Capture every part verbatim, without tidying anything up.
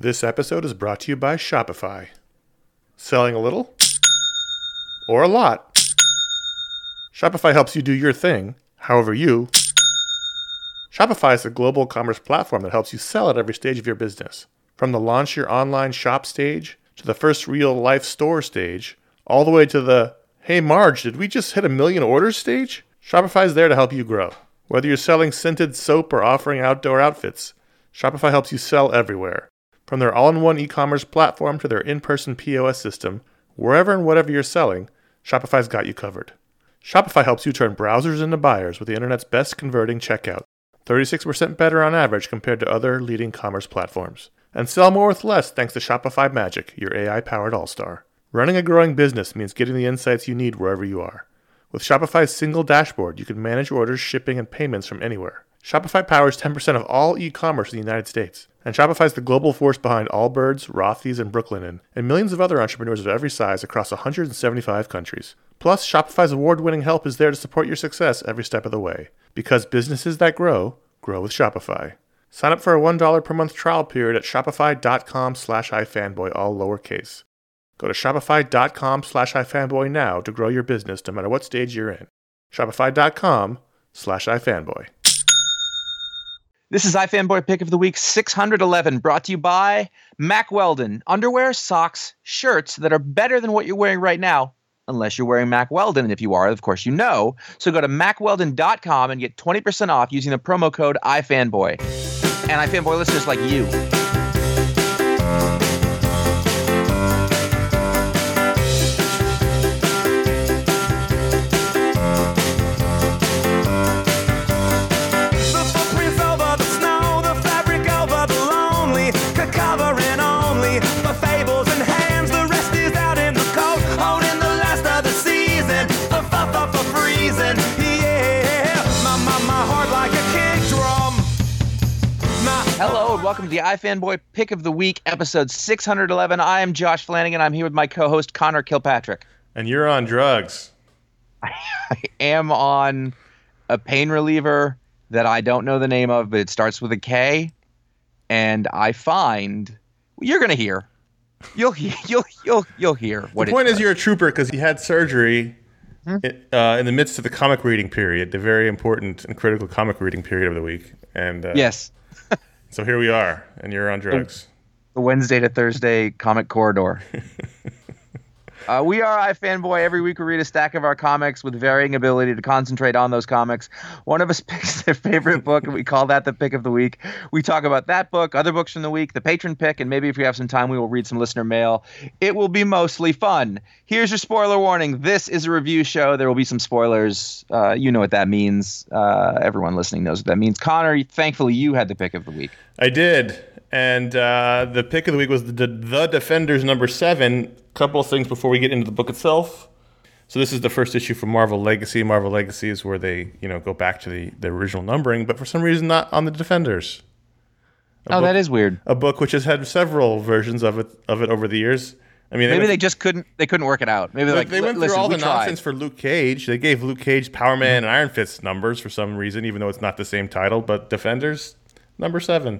This episode is brought to you by Shopify. Selling a little? Or a lot? Shopify helps you do your thing, however you. Shopify is a global commerce platform that helps you sell at every stage of your business. From the launch your online shop stage, to the first real-life store stage, all the way to the, hey Marge, did we just hit a million orders stage? Shopify is there to help you grow. Whether you're selling scented soap or offering outdoor outfits, Shopify helps you sell everywhere. From their all-in-one e-commerce platform to their in-person P O S system, wherever and whatever you're selling, Shopify's got you covered. Shopify helps you turn browsers into buyers with the internet's best converting checkout, thirty-six percent better on average compared to other leading commerce platforms. And sell more with less thanks to Shopify Magic, your A I-powered all-star. Running a growing business means getting the insights you need wherever you are. With Shopify's single dashboard, you can manage orders, shipping, and payments from anywhere. Shopify powers ten percent of all e-commerce in the United States. And Shopify's the global force behind Allbirds, Rothy's, and Brooklinen, and millions of other entrepreneurs of every size across one hundred seventy-five countries. Plus, Shopify's award-winning help is there to support your success every step of the way. Because businesses that grow, grow with Shopify. Sign up for a one dollar per month trial period at shopify.com slash ifanboy, all lowercase. Go to shopify.com slash ifanboy now to grow your business no matter what stage you're in. Shopify.com slash ifanboy. This is iFanboy Pick of the Week six hundred eleven, brought to you by Mack Weldon. Underwear, socks, shirts that are better than what you're wearing right now, unless you're wearing Mack Weldon. And if you are, of course, you know. So go to mack weldon dot com and get twenty percent off using the promo code iFanboy. And iFanboy listeners like you. Welcome to the iFanboy Pick of the Week, episode six hundred eleven. I am Josh Flanagan. I'm here with my co-host, Connor Kilpatrick. And you're on drugs. I am on a pain reliever that I don't know the name of, but it starts with a K. And I find you're going to hear. You'll you'll you'll you'll hear what the point it is. You're a trooper because he had surgery hmm? uh, in the midst of the comic reading period, the very important and critical comic reading period of the week. And uh, yes. So here we are, and you're on drugs. The Wednesday to Thursday comic corridor. uh, we are iFanboy. Every week we read a stack of our comics with varying ability to concentrate on those comics. One of us picks their favorite book, and we call that the Pick of the Week. We talk about that book, other books from the week, the patron pick, and maybe if we have some time, we will read some listener mail. It will be mostly fun. Here's your spoiler warning. This is a review show. There will be some spoilers. Uh, you know what that means. Uh, everyone listening knows what that means. Connor, thankfully, you had the Pick of the Week. I did. And uh, the Pick of the Week was the, the Defenders number seven. Couple of things before we get into the book itself. So this is the first issue from Marvel Legacy. Marvel Legacy is where they, you know, go back to the, the original numbering, but for some reason not on the Defenders. A oh, book, that is weird. A book which has had several versions of it of it over the years. I mean, maybe they, they just couldn't they couldn't work it out. Maybe they, like they went listen, through all the tried. nonsense for Luke Cage. They gave Luke Cage Power Man mm-hmm. and Iron Fist numbers for some reason, even though it's not the same title. But Defenders, number seven.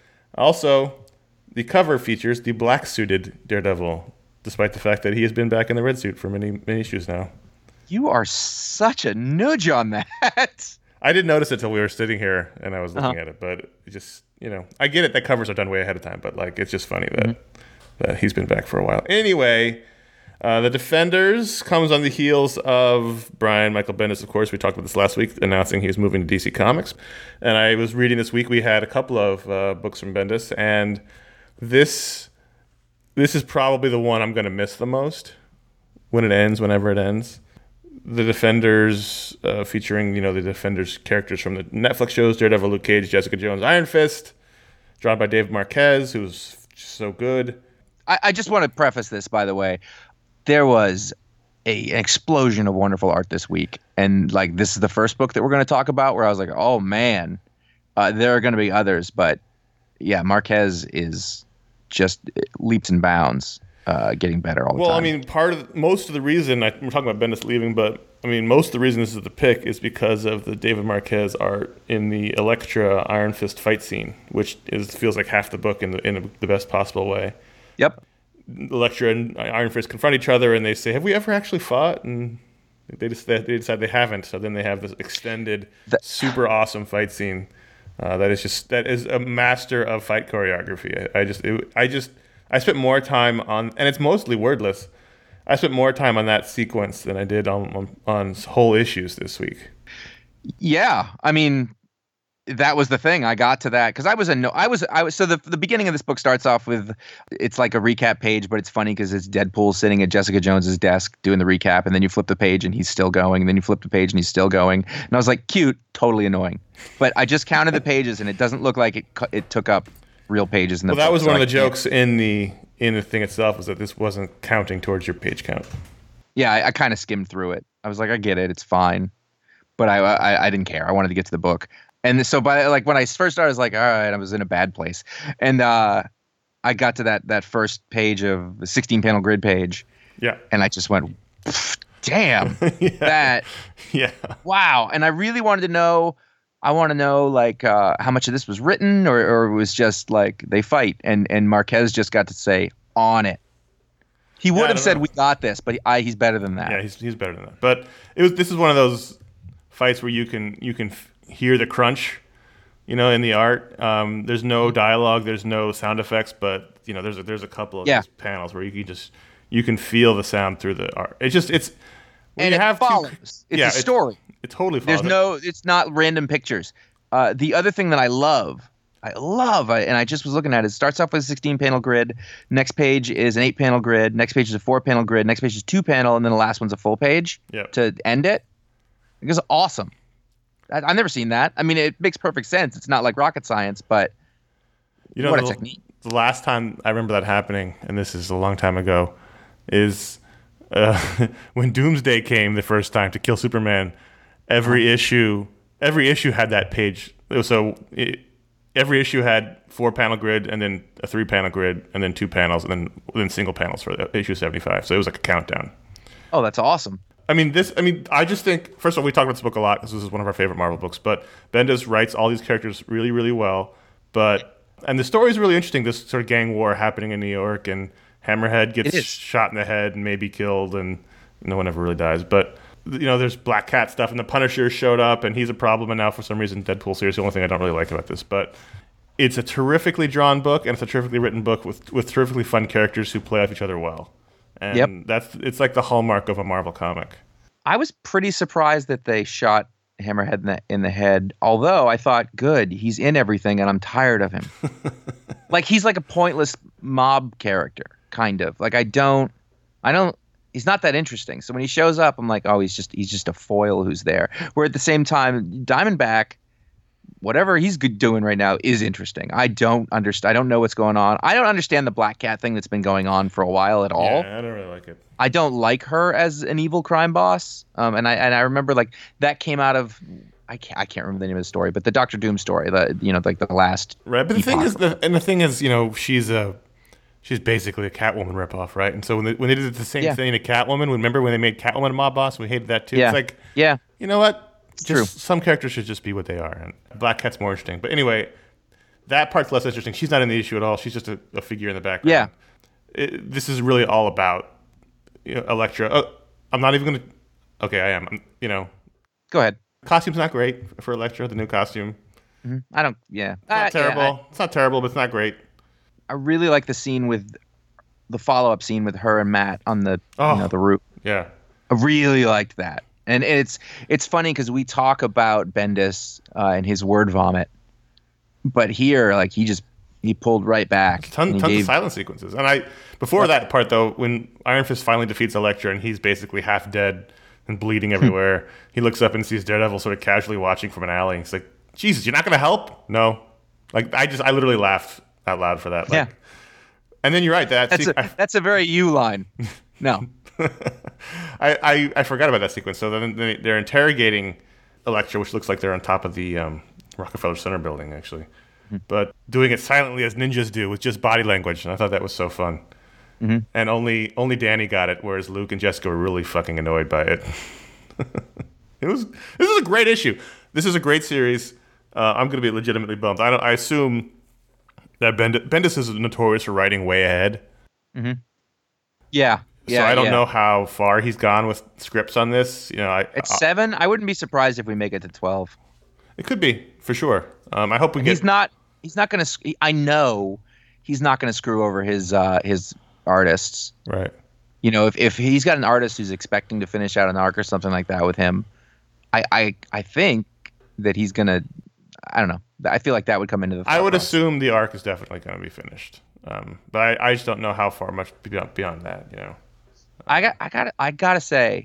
Also, the cover features the black-suited Daredevil, despite the fact that he has been back in the red suit for many many issues now. You are such a nudge on that. I didn't notice it till we were sitting here and I was looking uh-huh. at it, but it just, you know, I get it that covers are done way ahead of time, but like it's just funny that mm-hmm. that he's been back for a while. Anyway, uh, the Defenders comes on the heels of Brian Michael Bendis, of course. We talked about this last week, announcing he was moving to D C Comics. And I was reading this week, we had a couple of uh, books from Bendis, and this this is probably the one I'm going to miss the most when it ends, whenever it ends. The Defenders, uh, featuring, you know, the Defenders characters from the Netflix shows, Daredevil, Luke Cage, Jessica Jones, Iron Fist, drawn by Dave Marquez, who's so good. I, I just want to preface this, by the way. There was a, an explosion of wonderful art this week. And, like, this is the first book that we're going to talk about where I was like, oh, man, uh, there are going to be others. But, yeah, Marquez is just leaps and bounds. Uh, getting better all the well, time. Well, I mean, part of most of the reason I, we're talking about Bendis leaving, but I mean, most of the reason this is the pick is because of the David Marquez art in the Elektra Iron Fist fight scene, which is feels like half the book in the in the best possible way. Yep. Elektra and Iron Fist confront each other, and they say, "Have we ever actually fought?" And they just they decide they haven't. So then they have this extended, that, super awesome fight scene uh, that is just that is a master of fight choreography. I, I just it, I just I spent more time on, and it's mostly wordless. I spent more time on that sequence than I did on, on on whole issues this week. Yeah, I mean, that was the thing. I got to that because I was a no. I was I was so the the beginning of this book starts off with it's like a recap page, but it's funny because it's Deadpool sitting at Jessica Jones's desk doing the recap, and then you flip the page and he's still going, and then you flip the page and he's still going, and I was like, cute, totally annoying. But I just counted the pages, and it doesn't look like it it took up real pages in the. Well, that book, was so one I of the can't. jokes in the. in the thing itself was that this wasn't counting towards your page count. Yeah, I, I kind of skimmed through it. I was like, I get it, it's fine, but I, I I didn't care. I wanted to get to the book, and so by like when I first started, I was like, all right, I was in a bad place, and uh, I got to that that first page of the sixteen panel grid page, yeah, and I just went, damn, yeah. that, yeah, wow, and I really wanted to know. I want to know like uh, how much of this was written or, or it was just like they fight and, and Marquez just got to say on it. He would yeah, have said know. we got this, but I, he's better than that. Yeah, he's he's better than that. But it was this is one of those fights where you can you can f- hear the crunch, you know, in the art. Um, there's no dialogue, there's no sound effects, but you know, there's a, there's a couple of yeah. these panels where you can just you can feel the sound through the art. It's just it's when and you it have follows. Two, it's yeah, a story. It, it totally follows. There's no. It's not random pictures. Uh, the other thing that I love, I love, I, and I just was looking at it. It starts off with a sixteen panel grid. Next page is an eight panel grid. Next page is a four panel grid. Next page is two panel, and then the last one's a full page yep. to end it. It was awesome. I, I've never seen that. I mean, it makes perfect sense. It's not like rocket science, but you know, what a the, technique. The last time I remember that happening, and this is a long time ago, is uh, when Doomsday came the first time to kill Superman. Every uh-huh. issue, every issue had that page. So it, every issue had four panel grid, and then a three panel grid, and then two panels, and then then single panels for issue seventy-five. So it was like a countdown. Oh, that's awesome. I mean, this. I mean, I just think. First of all, we talk about this book a lot because this is one of our favorite Marvel books. But Bendis writes all these characters really, really well. But and the story is really interesting. This sort of gang war happening in New York, and Hammerhead gets shot in the head and maybe killed, and no one ever really dies. But you know, there's Black Cat stuff, and the Punisher showed up, and he's a problem. And now, for some reason, Deadpool series. The only thing I don't really like about this, but it's a terrifically drawn book, and it's a terrifically written book with with terrifically fun characters who play off each other well. And yep. that's it's like the hallmark of a Marvel comic. I was pretty surprised that they shot Hammerhead in the, in the head, although I thought, good, he's in everything and I'm tired of him. Like, he's like a pointless mob character, kind of. Like, I don't, I don't, he's not that interesting. So when he shows up, I'm like, oh, he's just, he's just a foil who's there. Where at the same time, Diamondback, whatever he's good doing right now is interesting. I don't understand. I don't know what's going on. I don't understand the Black Cat thing that's been going on for a while at all. Yeah, I don't really like it. I don't like her as an evil crime boss. Um, and I and I remember like that came out of I can't I can't remember the name of the story, but the Doctor Doom story, the you know like the last right. But the thing is, the, and the thing is, you know, she's a she's basically a Catwoman ripoff, right? And so when they, when they did the same yeah. thing to Catwoman, remember when they made Catwoman a mob boss? We hated that too. Yeah. It's like, yeah, you know what? It's just true. Some characters should just be what they are, and Black Cat's more interesting. But anyway, that part's less interesting. She's not in the issue at all. She's just a, a figure in the background. Yeah, it, this is really all about. You know, Elektra. Oh, I'm not even gonna. Okay, I am. I'm, you know, go ahead. Costume's not great for Elektra. The new costume. Mm-hmm. I don't. Yeah, it's not uh, terrible. Yeah, I, it's not terrible, but it's not great. I really like the scene with the follow-up scene with her and Matt on the oh, you know the roof. Yeah, I really liked that, and it's it's funny because we talk about Bendis uh, and his word vomit, but here like he just. He pulled right back. Tons, tons gave... of silent sequences. And I, before what? that part though, when Iron Fist finally defeats Elektra and he's basically half dead and bleeding everywhere, he looks up and sees Daredevil sort of casually watching from an alley. He's like, "Jesus, you're not going to help?" No. Like I just, I literally laughed out loud for that. Like, yeah. And then you're right. That that's se- a, I, that's a very you line. No. I, I I forgot about that sequence. So then they, they're interrogating Elektra, which looks like they're on top of the um, Rockefeller Center building, actually. But doing it silently as ninjas do with just body language, and I thought that was so fun. Mm-hmm. And only only Danny got it, whereas Luke and Jessica were really fucking annoyed by it. It was. This is a great issue. This is a great series. Uh, I'm going to be legitimately bummed. I don't. I assume that Bendis, Bendis is notorious for writing way ahead. Mm-hmm. Yeah. Yeah. So I don't yeah. know how far he's gone with scripts on this. You know, I, It's I, seven. I wouldn't be surprised if we make it to twelve. It could be for sure. Um, I hope we And get. he's not. He's not going to. I know he's not going to screw over his uh, his artists. Right. You know, if if he's got an artist who's expecting to finish out an arc or something like that with him, I I, I think that he's going to. I don't know. I feel like that would come into the. I would process. assume the arc is definitely going to be finished, um, but I, I just don't know how far much beyond, beyond that. You know. I got. I got. I gotta say,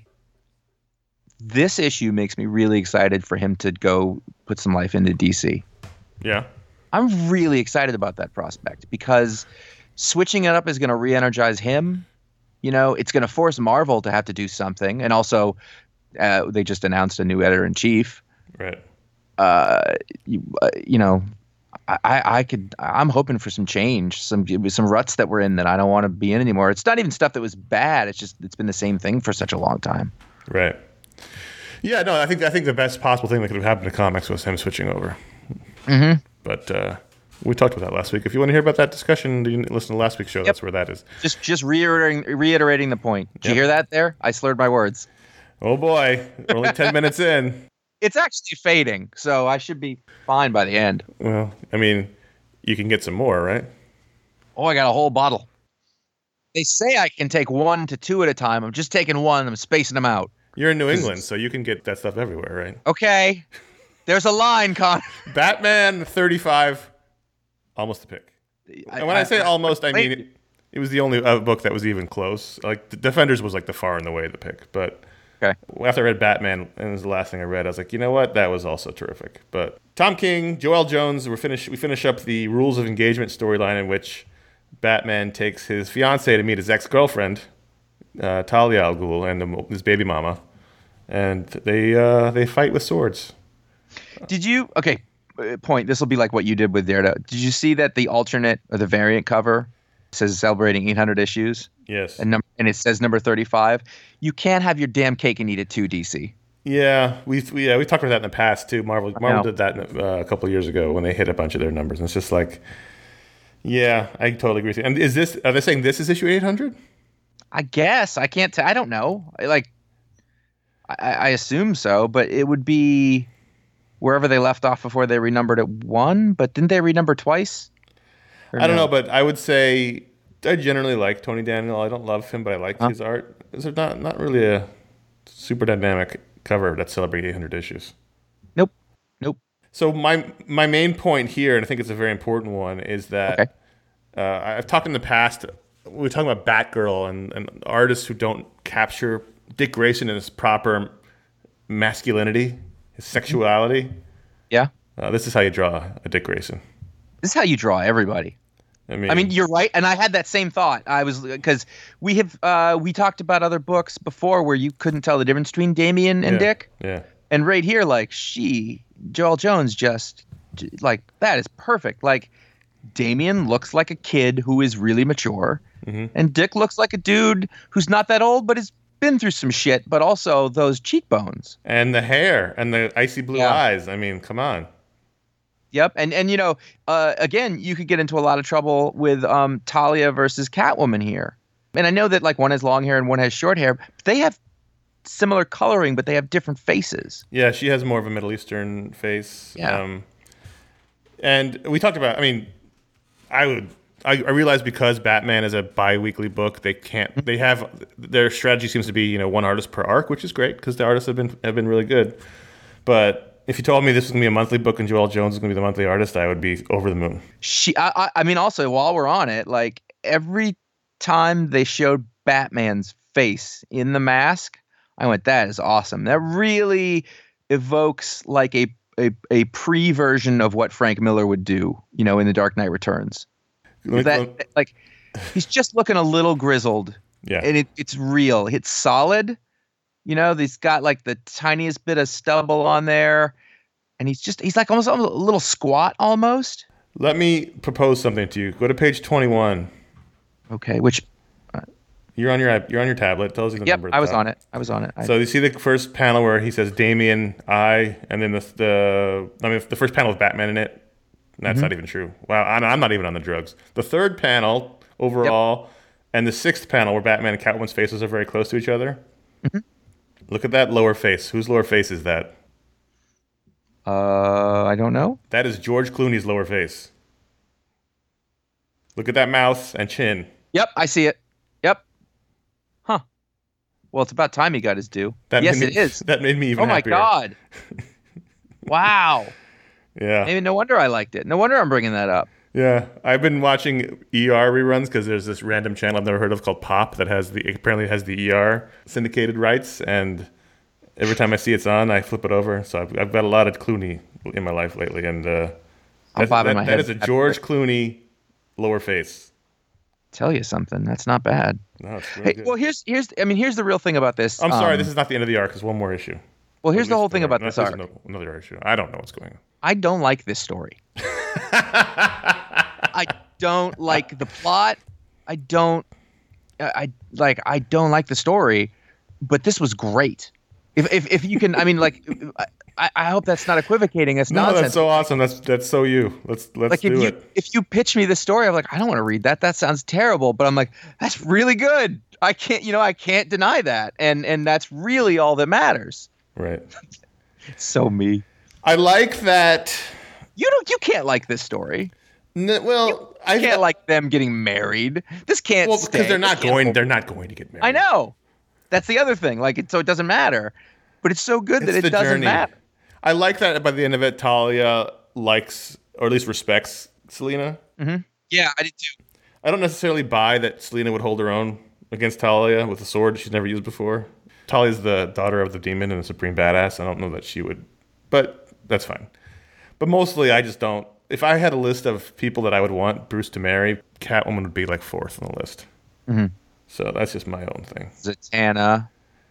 this issue makes me really excited for him to go put some life into D C. Yeah. I'm really excited about that prospect because switching it up is going to re-energize him. You know, it's going to force Marvel to have to do something, and also uh, they just announced a new editor-in-chief. Right. Uh, you, uh, you know, I, I could. I'm hoping for some change, some some ruts that we're in that I don't want to be in anymore. It's not even stuff that was bad. It's just it's been the same thing for such a long time. Right. Yeah. No. I think I think the best possible thing that could have happened to comics was him switching over. Mm-hmm. But uh, we talked about that last week. If you want to hear about that discussion, you can listen to last week's show. Yep. That's where that is. Just just reiterating reiterating the point. Did yep. you hear that there? I slurred my words. Oh boy, we're only ten minutes in. It's actually fading, so I should be fine by the end. Well, I mean, you can get some more, right? Oh, I got a whole bottle. They say I can take one to two at a time. I'm just taking one. I'm spacing them out. You're in New England, so you can get that stuff everywhere, right? Okay. There's a line, Con. Batman thirty-five, almost a pick. I, and when I, I say I, almost, I mean it, it was the only uh, book that was even close. Like, the Defenders was like the far and the way the pick, but... Okay. After I read Batman, and it was the last thing I read, I was like, you know what? That was also terrific. But Tom King, Joelle Jones, we're finish, we finish up the Rules of Engagement storyline in which Batman takes his fiancée to meet his ex-girlfriend, uh, Talia al Ghul, and the, his baby mama. And they uh, they fight with swords. Did you... Okay, point. This will be like what you did with Daredevil. Did you see that the alternate or the variant cover says celebrating eight hundred issues? Yes. And, num- and it says number thirty-five. You can't have your damn cake and eat it too, D C. Yeah, we we yeah, we talked about that in the past too. Marvel Marvel did that uh, a couple of years ago when they hit a bunch of their numbers, and it's just like, yeah, I totally agree with you. And is this? Are they saying this is issue eight hundred? I guess I can't. T- I don't know. I, like, I, I assume so, but it would be wherever they left off before they renumbered at one. But didn't they renumber twice? Or I don't no? know, but I would say I generally like Tony Daniel. I don't love him, but I like huh? his art. It's not not really a super dynamic cover that celebrates eight hundred issues. Nope. Nope. So my my main point here, and I think it's a very important one, is that okay. uh, I've talked in the past, we were talking about Batgirl and, and artists who don't capture Dick Grayson in his proper masculinity, his sexuality. Yeah. Uh, this is how you draw a Dick Grayson. This is how you draw everybody. I mean, I mean, you're right, and I had that same thought. I was because we have uh, we talked about other books before where you couldn't tell the difference between Damian and yeah, Dick. Yeah. And right here, like she, Joelle Jones, just like that is perfect. Like Damian looks like a kid who is really mature, mm-hmm. and Dick looks like a dude who's not that old but has been through some shit. But also those cheekbones and the hair and the icy blue yeah. eyes. I mean, come on. Yep, and and you know, uh, again, you could get into a lot of trouble with um, Talia versus Catwoman here. And I know that like one has long hair and one has short hair. But they have similar coloring, but they have different faces. Yeah, she has more of a Middle Eastern face. Yeah. Um, and we talked about. I mean, I would. I, I realize because Batman is a bi-weekly book, they can't. They have their strategy seems to be you know one artist per arc, which is great because the artists have been have been really good, but. If you told me this was going to be a monthly book and Joelle Jones was going to be the monthly artist, I would be over the moon. She, I, I mean, also, while we're on it, like, every time they showed Batman's face in the mask, I went, that is awesome. That really evokes, like, a, a, a pre-version of what Frank Miller would do, you know, in The Dark Knight Returns. Me, that, like, he's just looking a little grizzled. Yeah. And it, it's real. It's solid. You know, he's got like the tiniest bit of stubble on there, and he's just, he's like almost, almost a little squat almost. Let me propose something to you. Go to page twenty-one. Okay, which? Uh, You're on your iP- you're on your tablet. It tells you the Yep, number. At the I was top. on it. I was on it. I, So you see the first panel where he says Damien, I, and then the the I mean the first panel with Batman in it. That's Mm-hmm. not even true. Wow, I'm I'm not even on the drugs. The third panel overall, and the sixth panel where Batman and Catwoman's faces are very close to each other. Mm-hmm. Look at that lower face. Whose lower face is that? uh, I don't know. That is George Clooney's lower face. Look at that mouth and chin. Yep, I see it. Yep. Huh. Well, it's about time he got his due. That yes, made it me, is. That made me even Oh my happier. god. Wow. Yeah. Maybe no wonder I liked it. No wonder I'm bringing that up. Yeah, I've been watching E R reruns because there's this random channel I've never heard of called Pop that has the apparently has the E R syndicated rights, and every time I see it's on, I flip it over. So I've, I've got a lot of Clooney in my life lately, and uh, I'm that's, bobbing that, my that head. is a George Clooney lower face. Tell you something. That's not bad. No, it's really Hey, good. well, here's here's. I mean, here's the real thing about this. I'm sorry, Um, this is not the end of the arc. There's one more issue. Well, here's At the least whole thing another- about no, this there's arc. no- Another issue. I don't know what's going on. I don't like this story. I don't like the plot. I don't. I, I like. I don't like the story, but this was great. If if if you can, I mean, like, I, I hope that's not equivocating. It's No, nonsense. that's so awesome. That's that's so you. Let's let's like if do you it. if you pitch me this story, I'm like, I don't want to read that. That sounds terrible. But I'm like, that's really good. I can't, you know, I can't deny that, and and that's really all that matters. Right. So me. I like that. You don't. You can't like this story. N- well, I You can't like them getting married. This can't. well stay. because they're This not can't going. hold. They're not going to get married. I know. That's the other thing. Like, it, so it doesn't matter. But it's so good that It's it the doesn't journey. matter. I like that by the end of it, Talia likes or at least respects Selena. Yeah, I did too. I don't necessarily buy that Selena would hold her own against Talia with a sword she's never used before. Talia's the daughter of the demon and a supreme badass. I don't know that she would, but that's fine. But mostly, I just don't. If I had a list of people that I would want Bruce to marry, Catwoman would be like fourth on the list. Mm-hmm. So that's just my own thing. Zatanna.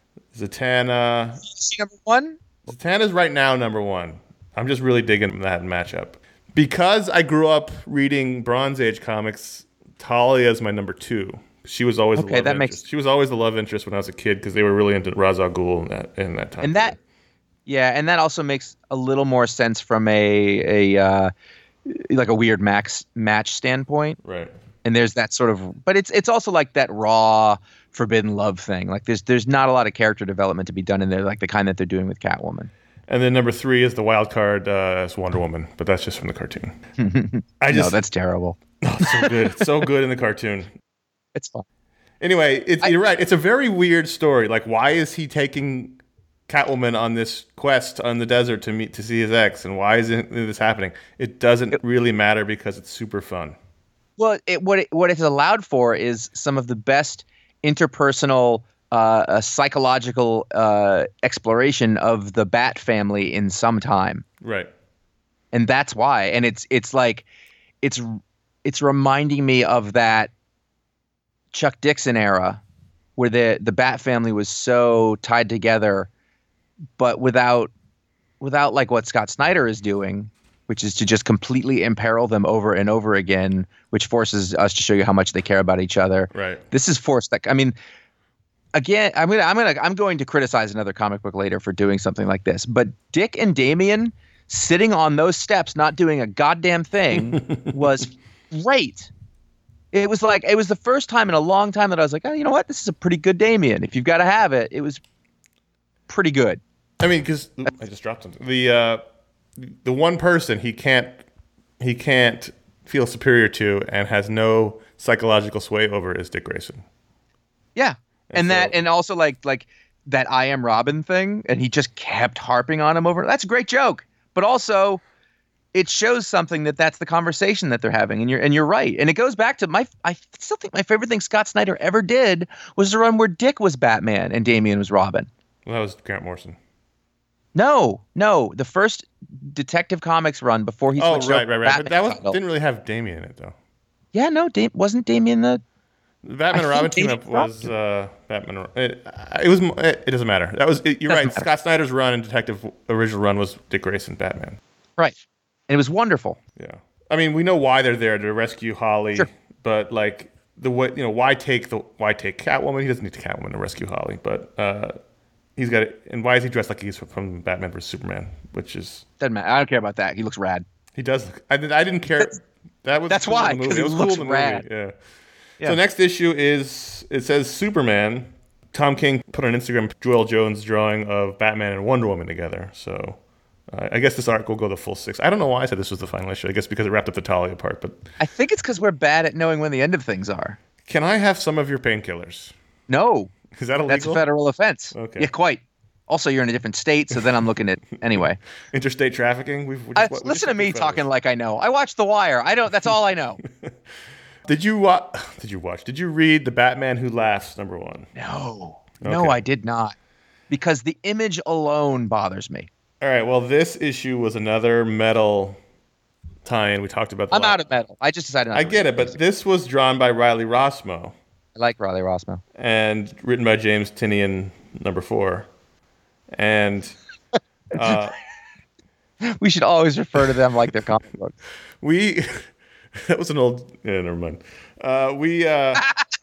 Zatanna. Is she number one? Zatanna's right now number one. I'm just really digging that matchup. Because I grew up reading Bronze Age comics, Talia is my number two. She was always the Okay, love that interest. makes- She was always the love interest when I was a kid because they were really into Ra's al Ghul in that in that time. And that, yeah, and that also makes a little more sense from a a uh, like a weird max match standpoint. right. And there's that sort of, but it's it's also like that raw forbidden love thing. Like there's there's not a lot of character development to be done in there, like the kind that they're doing with Catwoman. And then number three is the wild card uh, as Wonder Woman, but that's just from the cartoon. I just no, that's terrible. oh, it's so good, It's so good in the cartoon. It's fun. Anyway, it's, I- you're right. It's a very weird story. Like, why is he taking Catwoman on this quest on the desert to meet to see his ex, and why is it, this happening? It doesn't really matter because it's super fun. Well, it, what it, what it's allowed for is some of the best interpersonal, uh, uh, psychological uh, exploration of the Bat family in some time, Right. and that's why. And it's it's like it's it's reminding me of that Chuck Dixon era, where the the Bat family was so tied together, but without without like what Scott Snyder is doing, which is to just completely imperil them over and over again, which forces us to show you how much they care about each other. Right. This is forced. Like, I mean, again, I'm gonna, I'm gonna, I'm going to criticize another comic book later for doing something like this. But Dick and Damian sitting on those steps, not doing a goddamn thing, was great. It was like it was the first time in a long time that I was like, oh, you know what? This is a pretty good Damian. If you've got to have it, it was pretty good. I mean, because I just dropped something. The uh, the one person he can't he can't feel superior to and has no psychological sway over is Dick Grayson. Yeah, and, And that, so- and also like like that I am Robin thing, and he just kept harping on him over. That's a great joke, but also it shows something that that's the conversation that they're having, and you're and you're right, and it goes back to my. I still think my favorite thing Scott Snyder ever did was the run where Dick was Batman and Damian was Robin. Well, that was Grant Morrison. No, no, the first Detective Comics run before he Oh, switched right, over right, to right. But Batman that was title. didn't really have Damian in it though. Yeah, no, Dam- wasn't Damian the. The Batman I and Robin think team up Damian was uh, Batman. It, it was. It, it doesn't matter. That was. It, you're Doesn't right. matter. Scott Snyder's run and Detective original run was Dick Grayson Batman. Right, and it was wonderful. Yeah. I mean, we know why they're there to rescue Holly, Sure. but like the way you know why take the why take Catwoman? He doesn't need to Catwoman to rescue Holly, but uh, he's got it. And why is he dressed like he's from Batman versus Superman? Which is doesn't matter. I don't care about that. He looks rad. He does. Look, I did. I didn't care. That was That's cool why, in the movie. 'cause It he was looks cool in the rad. movie. Yeah. Yeah. So next issue is it says Superman. Tom King put on Instagram Joel Jones' drawing of Batman and Wonder Woman together. So uh, I guess this arc will go the full six. I don't know why I said this was the final issue. I guess because it wrapped up the Talia part. But I think it's because we're bad at knowing when the end of things are. can I have some of your painkillers? No, Is that illegal? that's a federal offense. Okay. Yeah, quite. Also, you're in a different state, so then I'm looking at anyway. Interstate trafficking. We've, we I, just, we just listen to hit me the talking fellas. like I know. I watched The Wire. I don't. That's all I know. Did you wa- Did you watch? Did you read The Batman Who Laughs number one? No, Okay. no, I did not, because the image alone bothers me. All right. Well, this issue was another metal tie-in. We talked about. The I'm la- out of metal. I just decided. Not I to get read it, but this was drawn by Riley Rossmo I like Riley Rossmo. and written by James Tinian, number four. And uh, We should always refer to them like they're comic books. we that was an old. Yeah, never mind. Uh, we. Uh,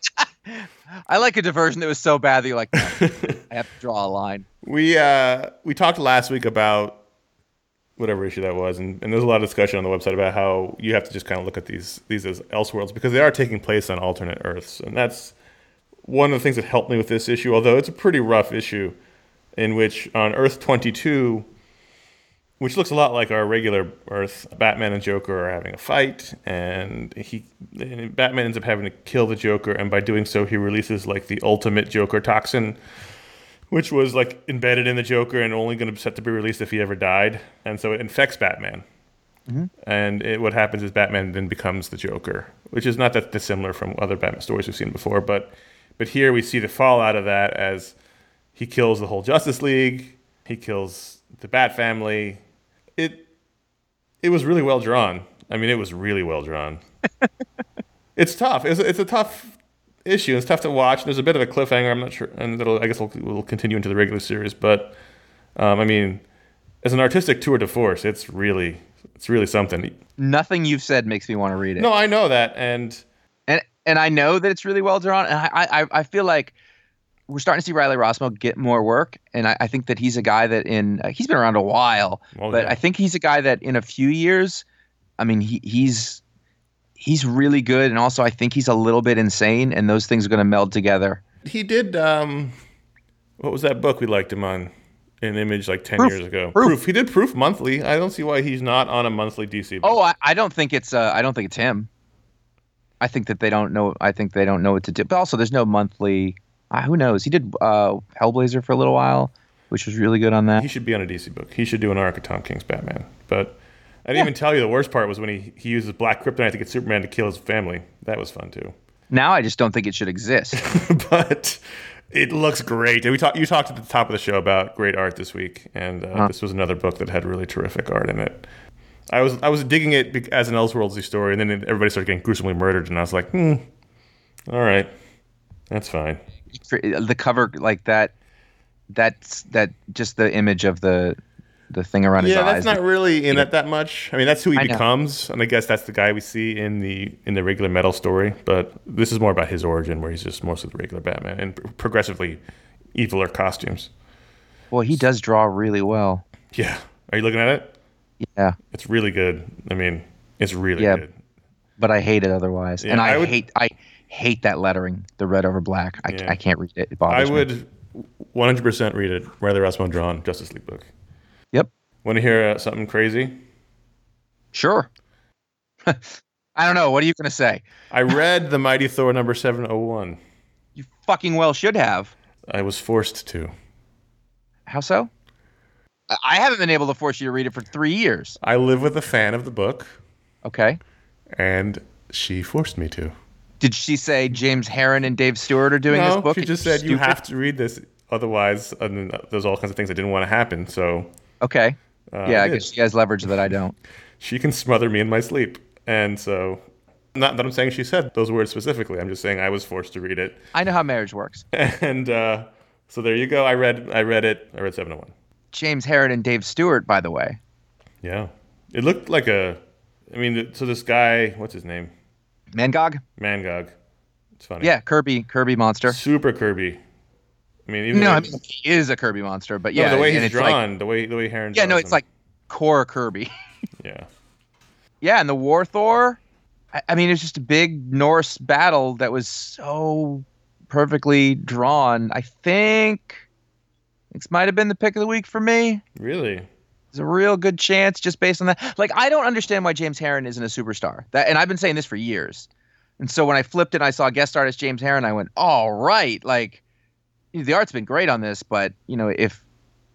I like a diversion that was so bad that you're like, no, I have to draw a line. We uh, we talked last week about whatever issue that was, and, and there's a lot of discussion on the website about how you have to just kind of look at these these as Elseworlds because they are taking place on alternate Earths, and that's one of the things that helped me with this issue. Although it's a pretty rough issue, in which on Earth twenty-two, which looks a lot like our regular Earth, Batman and Joker are having a fight, and he and Batman ends up having to kill the Joker, and by doing so, he releases like the ultimate Joker toxin, which was like embedded in the Joker and only going to be set to be released if he ever died, and so it infects Batman. Mm-hmm. And it, what happens is Batman then becomes the Joker, which is not that dissimilar from other Batman stories we've seen before, but but here we see the fallout of that as he kills the whole Justice League, he kills the Bat family. It it was really well drawn. I mean, it was really well drawn. It's tough. It's, it's a tough issue. It's tough to watch. There's a bit of a cliffhanger. I'm not sure, and it'll, I guess we'll, we'll continue into the regular series. But um, I mean, as an artistic tour de force, it's really it's really something. Nothing you've said makes me want to read it. No, I know that, and and and I know that it's really well drawn. And I I, I feel like we're starting to see Riley Rossmo get more work, and I, I think that he's a guy that in uh, he's been around a while, Oh, but yeah. I think he's a guy that in a few years, I mean, he he's he's really good, and also I think he's a little bit insane, and those things are going to meld together. he did. Um, what was that book we liked him on? An Image like ten Proof. years ago. Proof. He did Proof monthly. I don't see why he's not on a monthly D C book. Oh, I, I don't think it's uh, I don't think it's him. I think that they don't know. I think they don't know what to do. But also, there's no monthly. Uh, who knows? He did uh, Hellblazer for a little while, which was really good on that. He should be on a D C book. He should do an arc of Tom King's Batman. But I didn't Yeah. even tell you the worst part was when he, he uses black kryptonite to get Superman to kill his family. That was fun too. Now I just don't think it should exist. But it looks great. And we talked. You talked at the top of the show about great art this week, and uh, Uh-huh. this was another book that had really terrific art in it. I was I was digging it be- as an Elseworldsy story, and then everybody started getting gruesomely murdered, and I was like, hmm, all right, that's fine. The cover like that. That's that. Just the image of the the thing around his Yeah, eyes. that's not really in it that much. I mean, that's who he I know. becomes, and I guess that's the guy we see in the in the regular Metal story. But this is more about his origin, where he's just mostly the regular Batman and progressively eviler costumes. Well, he does draw really well. Yeah, are you looking at it? Yeah, It's really good. I mean, it's really Yeah. good. but I hate it otherwise. Yeah, and I, I would- hate I hate that lettering, the red over black. I, Yeah. I can't read it. It I bothers me. would one hundred percent read it. Riley Rossmo drawn Justice League book. Yep. Want to hear uh, something crazy? Sure. I don't know. What are you going to say? I read the Mighty Thor number seven oh one. You fucking well should have. I was forced to. How so? I- I haven't been able to force you to read it for three years. I live with a fan of the book, Okay. and she forced me to. Did she say James Herron and Dave Stewart are doing no, this book? she just It's said you stupid? have to read this, otherwise, and then there's all kinds of things that didn't want to happen. So Okay. uh, yeah, I did. guess she has leverage that I don't. She can smother me in my sleep, and so not that I'm saying she said those words specifically. I'm just saying I was forced to read it, I know how marriage works. and uh, so there you go. I read, I read it. I read seven oh one. James Herron and Dave Stewart, by the way. Yeah, it looked like a. I mean, so this guy, what's his name? Mangog? Mangog. It's funny. Yeah, Kirby, Kirby monster. Super Kirby. I mean, even no, the way, I mean he is a Kirby monster, but no, yeah, the way and he's it's like- drawn, the way the way Heron. yeah, no, draws it's him. like core Kirby. yeah. Yeah, and the War Thor. I, I mean, it's just a big Norse battle that was so perfectly drawn. I think this might have been the pick of the week for me. Really? There's a real good chance just based on that. Like, I don't understand why James Heron isn't a superstar. That, and I've been saying this for years. And so when I flipped it and I saw guest artist James Heron, I went, all right. Like, the art's been great on this, but, you know, if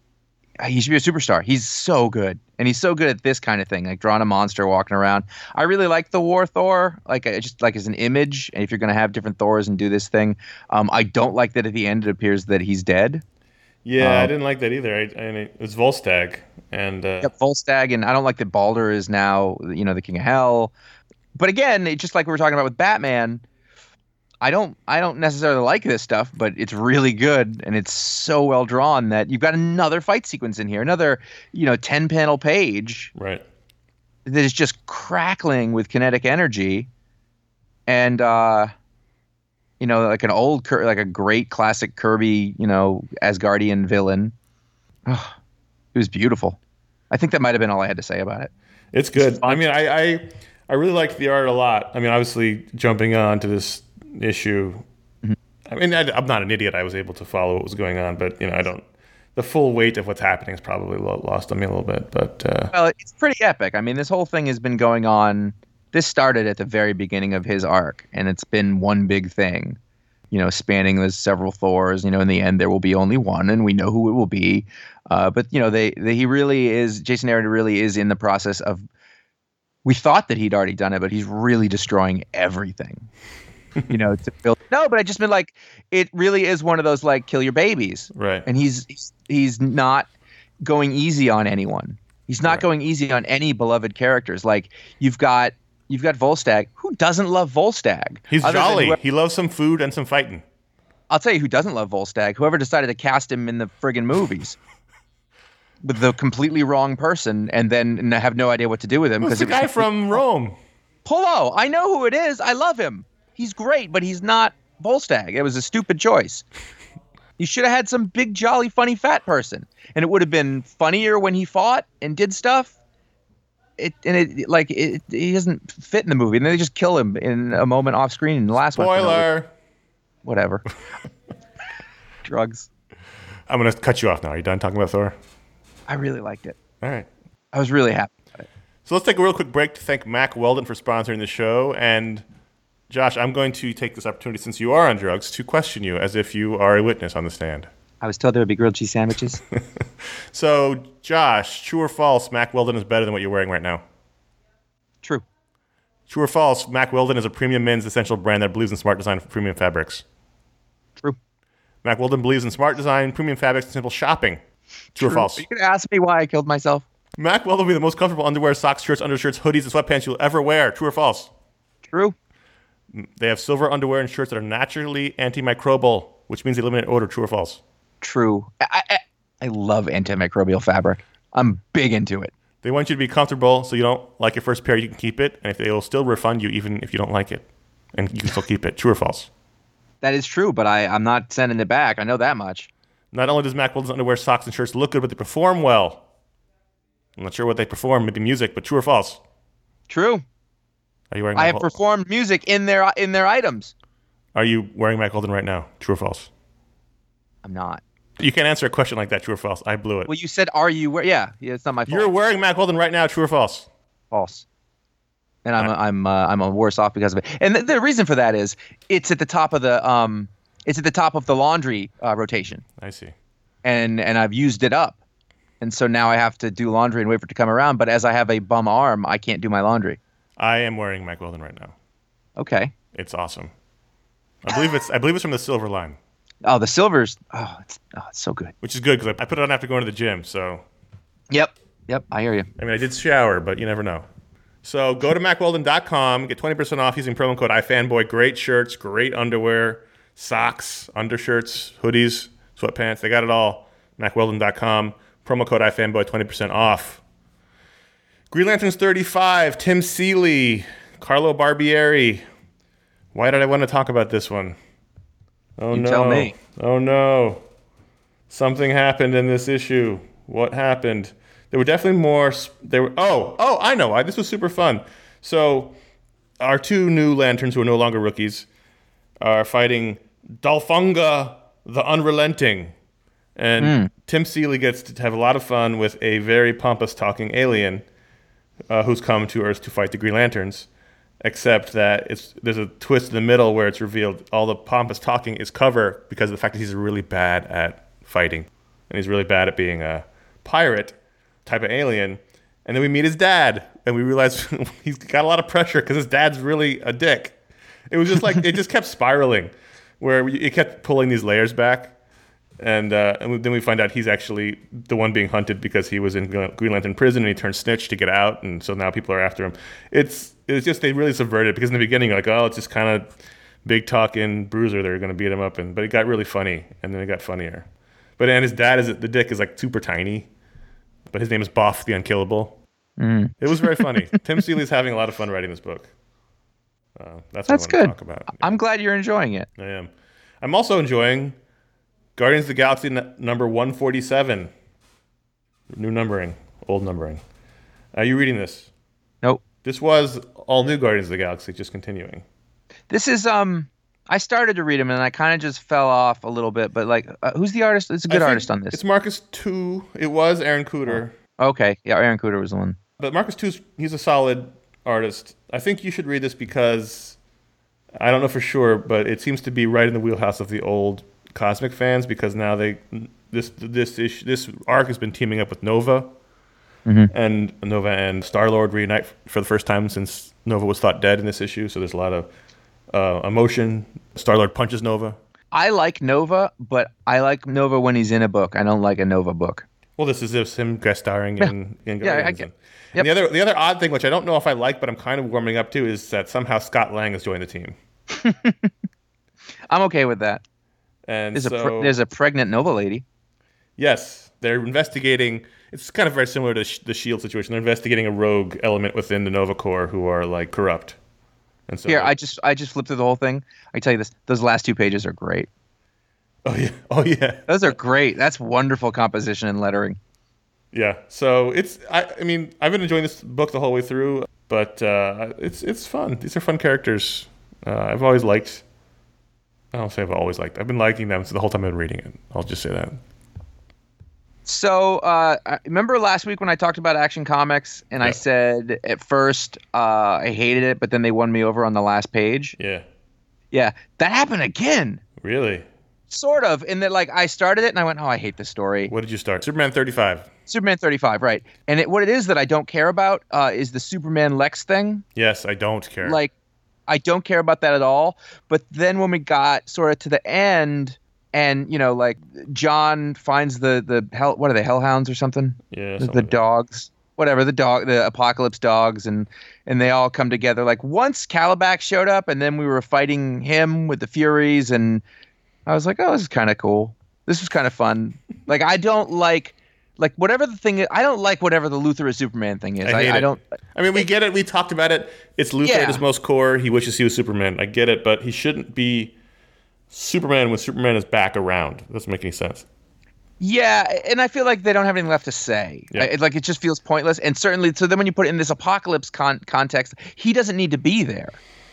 he should be a superstar. He's so good. And he's so good at this kind of thing, like drawing a monster, walking around. I really like the War Thor, like I just like as an image. And if you're going to have different Thors and do this thing, um, I don't like that at the end it appears that he's dead. Yeah, I Um, didn't like that either. I, I mean, it was Volstagg, and uh, Yep, Volstagg, and I don't like that Balder is now, you know, the King of Hell. But again, it, just like we were talking about with Batman, I don't, I don't necessarily like this stuff, but it's really good, and it's so well drawn that you've got another fight sequence in here, another, you know, ten panel page right. that is just crackling with kinetic energy, and uh, you know, like an old, Kir- like a great classic Kirby, you know, Asgardian villain. Oh, it was beautiful. I think that might have been all I had to say about it. It's good. I mean, I, I I really liked the art a lot. I mean, obviously, jumping on to this issue. Mm-hmm. I mean, I, I'm not an idiot. I was able to follow what was going on, but you know, I don't. The full weight of what's happening is probably lo- lost on me a little bit. But uh, Well, it's pretty epic. I mean, this whole thing has been going on. This started at the very beginning of his arc, and it's been one big thing, you know, spanning the several Thors. You know, in the end, there will be only one, and we know who it will be. Uh, but you know, they, they he really is. Jason Aaron really is in the process of. We thought that he'd already done it, but he's really destroying everything. You know, to build. No, but I just mean like it really is one of those like kill your babies, right. and he's he's, he's not going easy on anyone. He's not Right. going easy on any beloved characters. Like you've got you've got Volstagg. Who doesn't love Volstagg? He's Other than jolly. whoever- He loves some food and some fighting. I'll tell you who doesn't love Volstagg. Whoever decided to cast him in the friggin' movies with the completely wrong person, and then n- have no idea what to do with him Who's the it was guy from Rome? Polo. I know who it is. I love him. He's great, but he's not Volstagg. It was a stupid choice. You should have had some big, jolly, funny, fat person, and it would have been funnier when he fought and did stuff. It and it like it, he doesn't fit in the movie, and then they just kill him in a moment off screen in the last one. Spoiler. Whatever. Drugs. I'm gonna cut you off now. Are you done talking about Thor? I really liked it. All right. I was really happy about it. So let's take a real quick break to thank Mack Weldon for sponsoring the show. And Josh, I'm going to take this opportunity, since you are on drugs, to question you as if you are a witness on the stand. I was told there would be grilled cheese sandwiches. So, Josh, true or false, Mack Weldon is better than what you're wearing right now? True. True or false, Mack Weldon is a premium men's essential brand that believes in smart design for premium fabrics? True. Mack Weldon believes in smart design, premium fabrics, and simple shopping. True, or false? You could ask me why I killed myself. Mack Weldon will be the most comfortable underwear, socks, shirts, undershirts, hoodies, and sweatpants you'll ever wear. True or false? True. They have silver underwear and shirts that are naturally antimicrobial, which means they eliminate odor. True or false? True. I, I, I love antimicrobial fabric. I'm big into it. They want you to be comfortable, so you don't like your first pair, you can keep it, and if they will still refund you even if you don't like it, and you can still keep it. True or false? That is true, but I, I'm not sending it back. I know that much. Not only does Mack Weldon's underwear, socks, and shirts look good, but they perform well. I'm not sure what they perform, maybe music, but true or false? True. Are you wearing? I Mack have Wel- performed music in their in their items. Are you wearing Mack Weldon right now? True or false? I'm not. You can't answer a question like that. True or false? I blew it. Well, you said, "Are you?" Wear-? Yeah, yeah. It's not my fault. You're wearing Mack Weldon right now. True or false? False. And I'm I'm uh, I'm a worse off because of it. And the, the reason for that is it's at the top of the um it's at the top of the laundry uh, rotation, I see. and and I've used it up, and so now I have to do laundry and wait for it to come around. But as I have a bum arm, I can't do my laundry. I am wearing Mack Weldon right now. Okay. It's awesome. I believe it's I believe it's from the Silver Line, Oh, the silvers. Oh, it's oh, it's so good. which is good because I, I put it on after going to the gym. So Yep. Yep. I hear you. I mean, I did shower, but you never know. So go to mack weldon dot com, get twenty percent off using promo code iFanboy. Great shirts, great underwear, socks, undershirts, hoodies, sweatpants. They got it all. mack weldon dot com, promo code iFanboy, twenty percent off. Green Lanterns thirty-five, Tim Seeley, Carlo Barbieri, Why did I want to talk about this one? Oh, You no. tell me. Oh, no. Something happened in this issue. What happened? There were definitely more... There were. Oh, oh, I know why. This was super fun. So, our two new Lanterns, who are no longer rookies, are fighting Dolfunga the Unrelenting. And mm. Tim Seeley gets to have a lot of fun with a very pompous talking alien uh, who's come to Earth to fight the Green Lanterns. Except that it's there's a twist in the middle where it's revealed all the pompous talking is cover because of the fact that he's really bad at fighting. And he's really bad at being a pirate type of alien. And then we meet his dad, and we realize he's got a lot of pressure because his dad's really a dick. It was just like, it just kept spiraling, where we, it kept pulling these layers back. And, uh, and then we find out he's actually the one being hunted because he was in Green Lantern prison and he turned snitch to get out, and so now people are after him. It's it's just, they really subverted it because in the beginning, like, oh, it's just kind of big talking bruiser, they're going to beat him up, and but it got really funny, and then it got funnier. But and his dad, is the dick is like super tiny, but his name is Boff the Unkillable. Mm. It was very funny. Tim Seeley's having a lot of fun writing this book. Uh, that's what that's I want good. to talk about. Yeah. I'm glad you're enjoying it. I am. I'm also enjoying Guardians of the Galaxy n- number one forty-seven. New numbering, old numbering. Are you reading this? Nope. This was all new Guardians of the Galaxy, just continuing. This is um. I started to read them and I kind of just fell off a little bit. But like, uh, who's the artist? It's a good artist on this. It's Marcus two. It was Aaron Cooter. Oh. Okay, yeah, Aaron Cooter was the one. But Marcus two, he's a solid artist. I think you should read this because I don't know for sure, but it seems to be right in the wheelhouse of the old Cosmic fans because now they this this issue, this arc has been teaming up with Nova, mm-hmm. and Nova and Star-Lord reunite for the first time since Nova was thought dead in this issue. So there's a lot of uh, emotion. Star-Lord punches Nova. I like Nova, but I like Nova when he's in a book. I don't like a Nova book. Well, this is just him guest starring in, in yeah, Guardians. I get. And, yep. and the other the other odd thing, which I don't know if I like, but I'm kind of warming up to, is that somehow Scott Lang has joined the team. I'm okay with that. And there's, so, a pre- there's a pregnant Nova lady. Yes, they're investigating. It's kind of very similar to sh- the SHIELD situation. They're investigating a rogue element within the Nova Corps who are like corrupt. And so here, I just I just flipped through the whole thing. I tell you this: those last two pages are great. Oh yeah, oh yeah. Those are great. That's wonderful composition and lettering. Yeah. So it's. I, I mean, I've been enjoying this book the whole way through, but uh, it's it's fun. These are fun characters. Uh, I've always liked. I don't say I've always liked. I've been liking them the whole time I've been reading it. I'll just say that. So, uh, I remember last week when I talked about Action Comics, and yeah. I said at first uh, I hated it, but then they won me over on the last page. Yeah. Yeah, that happened again. Really? Sort of. In that, like, I started it and I went, oh, I hate this story. What did you start? Superman thirty-five. Superman thirty-five, right. And it, what it is that I don't care about uh, is the Superman Lex thing. Yes, I don't care. Like, I don't care about that at all. But then when we got sort of to the end, and you know, like John finds the the hell, what are they, hellhounds or something? Yeah, the, the dogs, whatever, the dog, the apocalypse dogs, and and they all come together. Like once Calabac showed up, and then we were fighting him with the Furies, and I was like, oh, this is kind of cool. This was kind of fun. Like I don't like. Like, whatever the thing is, I don't like whatever the Luthor is Superman thing is. I, hate I, I it. don't. I mean, we get it. We talked about it. It's Luthor Yeah. at his most core. He wishes he was Superman. I get it, but he shouldn't be Superman when Superman is back around. It doesn't make any sense. Yeah, and I feel like they don't have anything left to say. Yeah. I, like, it just feels pointless. And certainly, so then when you put it in this apocalypse con- context, he doesn't need to be there.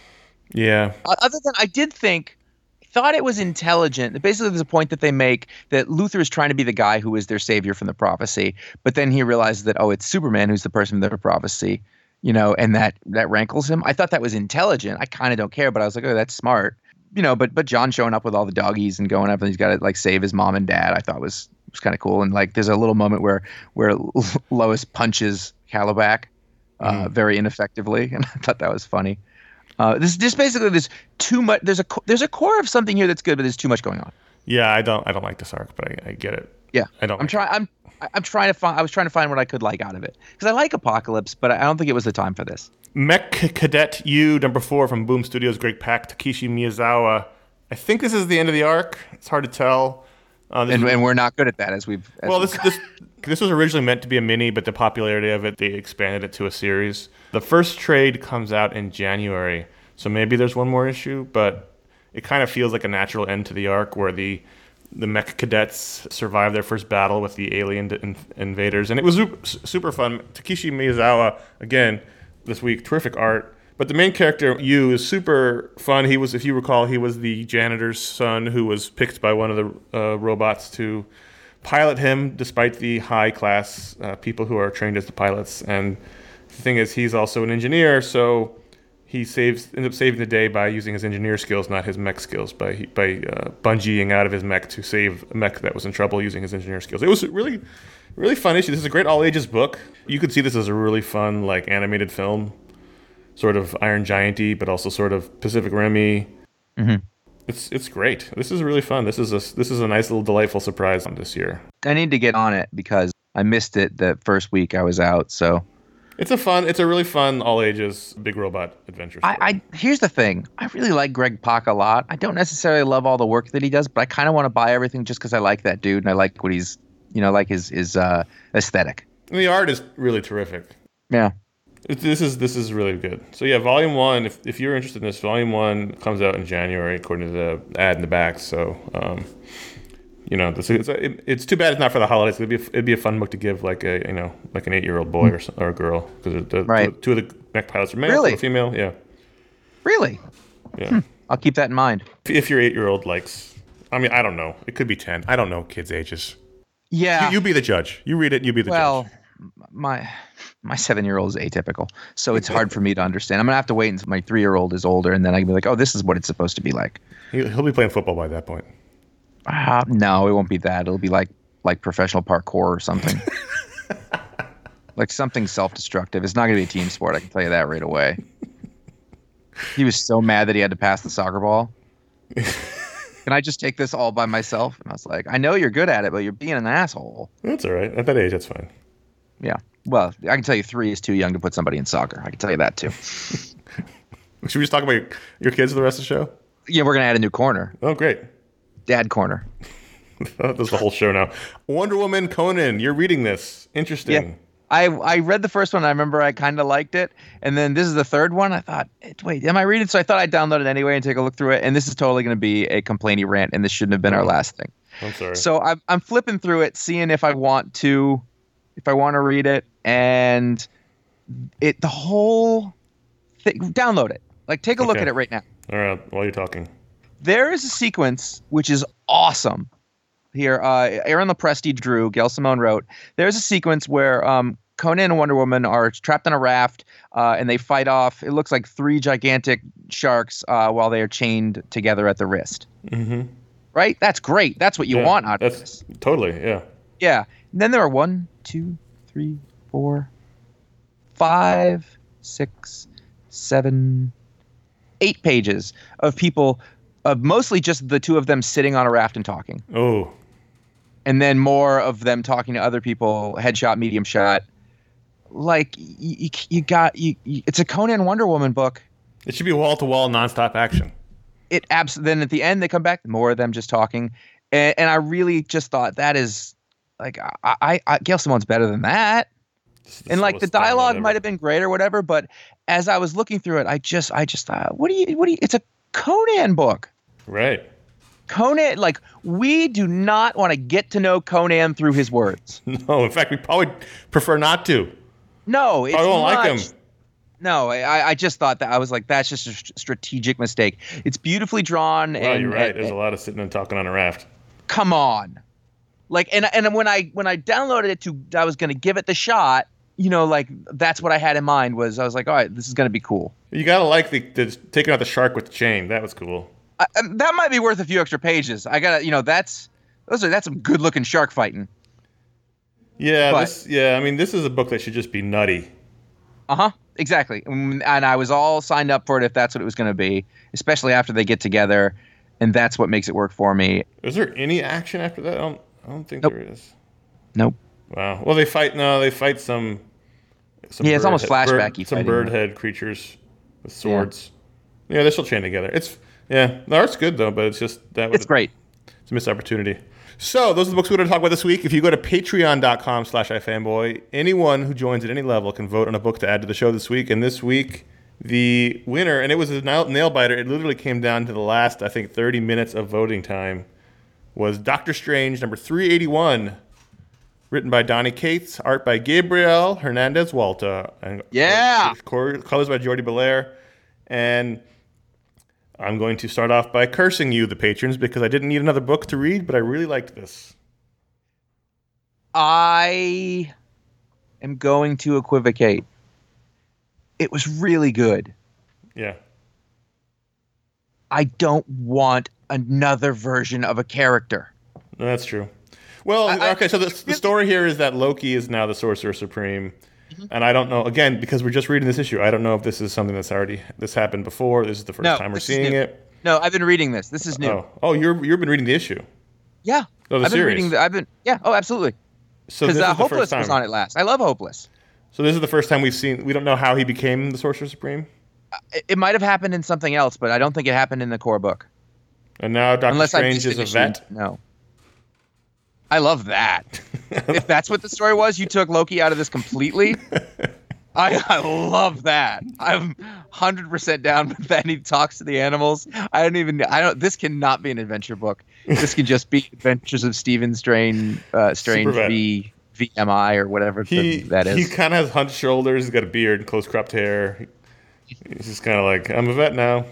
Yeah. Other than, I did think, thought it was intelligent. Basically, there's a point that they make that Luthor is trying to be the guy who is their savior from the prophecy, but then he realizes that, oh, it's Superman who's the person from the prophecy, you know, and that that rankles him. I thought that was intelligent. I kind of don't care, but I was like, oh, that's smart, you know. But but John showing up with all the doggies and going up and he's got to like save his mom and dad, I thought was was kind of cool. And like, there's a little moment where where Lois punches Calabac uh, mm. very ineffectively, and I thought that was funny. Uh, this just basically there's too much. There's a there's a core of something here that's good, but there's too much going on. Yeah, I don't I don't like this arc, but I, I get it. Yeah, I don't. I'm like trying. I'm I'm trying to find. I was trying to find what I could like out of it because I like Apocalypse, but I don't think it was the time for this. Mech Cadet U number four from Boom Studios, Greg Pak, Takeshi Miyazawa. I think this is the end of the arc. It's hard to tell. Uh, and, is, and we're not good at that, as we've. As well, we've this this this was originally meant to be a mini, but the popularity of it, they expanded it to a series. The first trade comes out in January. So maybe there's one more issue, but it kind of feels like a natural end to the arc where the the mech cadets survive their first battle with the alien in- invaders. And it was super, super fun. Takeshi Miyazawa, again, this week, terrific art. But the main character, Yu, is super fun. He was, if you recall, he was the janitor's son who was picked by one of the uh, robots to pilot him, despite the high-class uh, people who are trained as the pilots. And the thing is, he's also an engineer, so he saves ends up saving the day by using his engineer skills, not his mech skills, by by uh, bungeeing out of his mech to save a mech that was in trouble using his engineer skills. It was a really, really fun issue. This is a great all-ages book. You could see this as a really fun, like, animated film, sort of Iron Giant-y, but also sort of Pacific Rim-y. Mm-hmm. It's it's great. This is really fun. This is a this is a nice little delightful surprise on this year. I need to get on it because I missed it the first week I was out. So it's a fun. It's a really fun all ages big robot adventure story. I, I here's the thing. I really like Greg Pak a lot. I don't necessarily love all the work that he does, but I kind of want to buy everything just because I like that dude and I like what he's you know like his his uh, aesthetic. And the art is really terrific. Yeah. It, this is this is really good. So yeah, volume one. If if you're interested in this, volume one comes out in January, according to the ad in the back. So, um, you know, this it's, it, it's too bad it's not for the holidays. It'd be a, it'd be a fun book to give like a you know like an eight year old boy or or a girl because the, right. the two of the mech pilots are male, really? Or female. Yeah. Really? Yeah. Hmm. I'll keep that in mind. If your eight year old likes, I mean, I don't know. It could be ten. I don't know kids' ages. Yeah. You, you be the judge. You read it. You be the well, judge. Well, my. My seven-year-old is atypical, so it's hard for me to understand. I'm going to have to wait until my three-year-old is older, and then I can be like, oh, this is what it's supposed to be like. He'll, he'll be playing football by that point. Uh, no, it won't be that. It'll be like like professional parkour or something. Like something self-destructive. It's not going to be a team sport, I can tell you that right away. He was so mad that he had to pass the soccer ball. Can I just take this all by myself? And I was like, I know you're good at it, but you're being an asshole. That's all right. At that age, that's fine. Yeah. Well, I can tell you three is too young to put somebody in soccer. I can tell you that, too. Should we just talk about your, your kids for the rest of the show? Yeah, we're going to add a new corner. Oh, great. Dad corner. That's the whole show now. Wonder Woman Conan, you're reading this. Interesting. Yeah. I, I read the first one. I remember I kind of liked it. And then this is the third one. I thought, wait, am I reading? So I thought I'd download it anyway and take a look through it. And this is totally going to be a complainy rant, and this shouldn't have been our last thing. I'm sorry. So I'm, I'm flipping through it, seeing if I want to, if I want to read it. And it the whole thing, download it. Like, take a okay. look at it right now. All right, while you're talking. There is a sequence which is awesome. Here, uh, Aaron Lopresti drew, Gail Simone wrote. There's a sequence where um, Conan and Wonder Woman are trapped on a raft, uh, and they fight off, it looks like three gigantic sharks uh, while they are chained together at the wrist. Mm-hmm. Right? That's great. That's what you yeah, want out of that's, this. Totally, yeah. Yeah. And then there are one, two, three, four, five, six, seven, eight pages of people, of mostly just the two of them sitting on a raft and talking. Oh. And then more of them talking to other people, headshot, medium shot. Like, you, you got, you, you, it's a Conan Wonder Woman book. It should be wall-to-wall, nonstop action. It abs- Then at the end, they come back, more of them just talking. And, and I really just thought that is, like, I, I, I Gail Simone's better than that. And like the dialogue might have been great or whatever, but as I was looking through it, I just, I just thought, what do you, what do you, it's a Conan book. Right. Conan, like, we do not want to get to know Conan through his words. No, in fact, we probably prefer not to. No, it's I don't much, like him. No, I, I just thought that I was like, that's just a strategic mistake. It's beautifully drawn. Well, and you're right. and, There's a lot of sitting and talking on a raft. Come on, like, and and when I when I downloaded it to, I was going to give it the shot. You know, like, that's what I had in mind. Was I was like, all right, this is going to be cool. You gotta like the, the taking out the shark with the chain. That was cool. I, that might be worth a few extra pages. I gotta, you know, that's those are that's some good looking shark fighting. Yeah, but, this, yeah. I mean, this is a book that should just be nutty. Uh huh. Exactly. And I was all signed up for it if that's what it was going to be, especially after they get together, and that's what makes it work for me. Is there any action after that? I don't. I don't think nope. there is. Nope. Wow. Well, they fight. No, they fight some. some yeah, it's almost head, flashbacky. Bird, some bird head creatures with swords. Yeah. yeah, they're still chained together. It's yeah, the art's good though, but it's just that. It's great. It's a missed opportunity. So those are the books we're going to talk about this week. If you go to patreon.com slash ifanboy, anyone who joins at any level can vote on a book to add to the show this week. And this week The winner, and it was a nail, nail biter, it literally came down to the last, I think, thirty minutes of voting time, was Doctor Strange, number three eighty-one, written by Donny Cates, art by Gabriel Hernandez Walta, and Yeah! colors by Jordi Belair. And I'm going to start off by cursing you, the patrons, because I didn't need another book to read, but I really liked this. I am going to equivocate. It was really good. Yeah. I don't want another version of a character. No, that's true. Well, I, okay, so the, the story here is that Loki is now the Sorcerer Supreme. Mm-hmm. And I don't know, again, because we're just reading this issue, I don't know if this is something that's already, this happened before, this is the first no, time we're seeing it. No, I've been reading this. This is new. Oh, oh you're, you've been reading the issue? Yeah. Oh, the I've series? been reading the, I've been, yeah, oh, absolutely. So Because this uh, is the Hopeless first time. was on it last. I love Hopeless. So this is the first time we've seen, we don't know how he became the Sorcerer Supreme? It, it might have happened in something else, but I don't think it happened in the core book. And now Doctor Unless Strange is a vet? No. I love that. If that's what the story was, you took Loki out of this completely. I, I love that. I'm one hundred percent down with that. And he talks to the animals. I don't even, I don't, this cannot be an adventure book. This can just be Adventures of Stephen Strange, uh, Strange v. V M I or whatever he, the, that is. He kind of has hunched shoulders. He's got a beard, close cropped hair. He's just kind of like, I'm a vet now.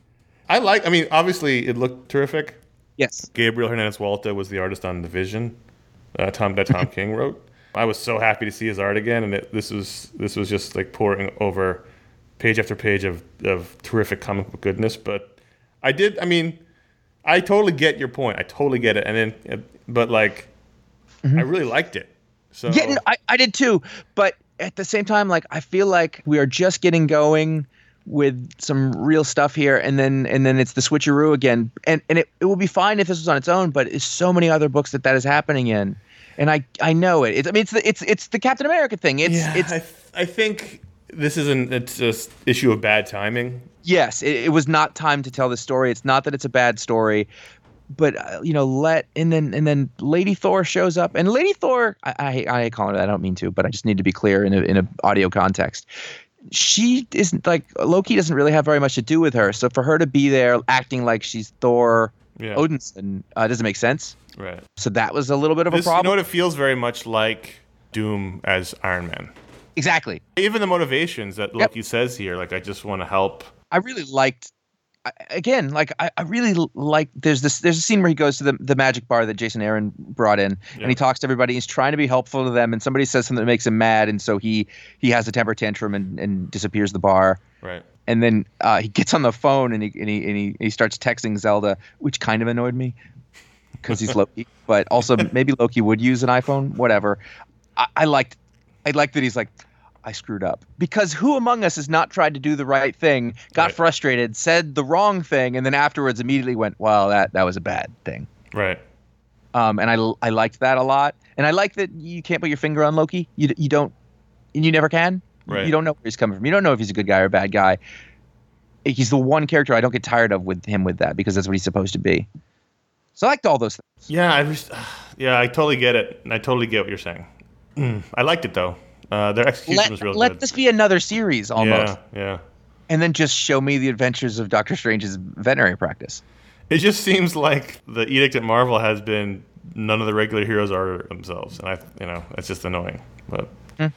I like, I mean, obviously it looked terrific. Yes. Gabriel Hernandez Walta was the artist on The Vision, uh, Tom that Tom King wrote. I was so happy to see his art again, and it, this was this was just like pouring over page after page of, of terrific comic book goodness. But I did, I mean, I totally get your point. I totally get it. And then, but like, mm-hmm. I really liked it. So yeah, no, I, I did too. But at the same time, like, I feel like we are just getting going with some real stuff here, and then and then it's the switcheroo again. And and it, it would be fine if this was on its own, but it's so many other books that that is happening in. And I I know it. It's, I mean, it's the it's it's the Captain America thing. It's yeah, it's. I, th- I think this isn't. It's just issue of bad timing. Yes, it, it was not time to tell this story. It's not that it's a bad story, but uh, you know, let and then and then Lady Thor shows up, and Lady Thor. I I, I hate calling her that. I don't mean to, but I just need to be clear in a in a audio context. She isn't like Loki doesn't really have very much to do with her. So for her to be there acting like she's Thor yeah. Odinson uh, doesn't make sense. Right. So that was a little bit of this, a problem. You know what? It feels very much like Doom as Iron Man. Exactly. Even the motivations that Loki yep. says here, like, I just want to help. I really liked, again, like, I, I really like, there's this, there's a scene where he goes to the, the magic bar that Jason Aaron brought in, yeah. and he talks to everybody. He's trying to be helpful to them, and somebody says something that makes him mad, and so he, he has a temper tantrum and, and disappears the bar. Right. And then uh, he gets on the phone, and he, and he, and he, he starts texting Zelda, which kind of annoyed me. Because he's Loki, but also maybe Loki would use an iPhone, whatever. I, I liked, I liked that he's like, I screwed up. Because who among us has not tried to do the right thing, got right. frustrated, said the wrong thing, and then afterwards immediately went, well, that, that was a bad thing. Right. Um, and I, I liked that a lot. And I like that you can't put your finger on Loki. You you don't, and you never can. Right. You don't know where he's coming from. You don't know if he's a good guy or a bad guy. He's the one character I don't get tired of with him with that, because that's what he's supposed to be. So I liked all those things. Yeah, I just, yeah, I totally get it. I totally get what you're saying. Mm, I liked it though. Uh, their execution let, was real let good. Let this be another series almost. Yeah, yeah. And then just show me the adventures of Doctor Strange's veterinary practice. It just seems like the edict at Marvel has been none of the regular heroes are themselves, and I, you know, it's just annoying. But mm.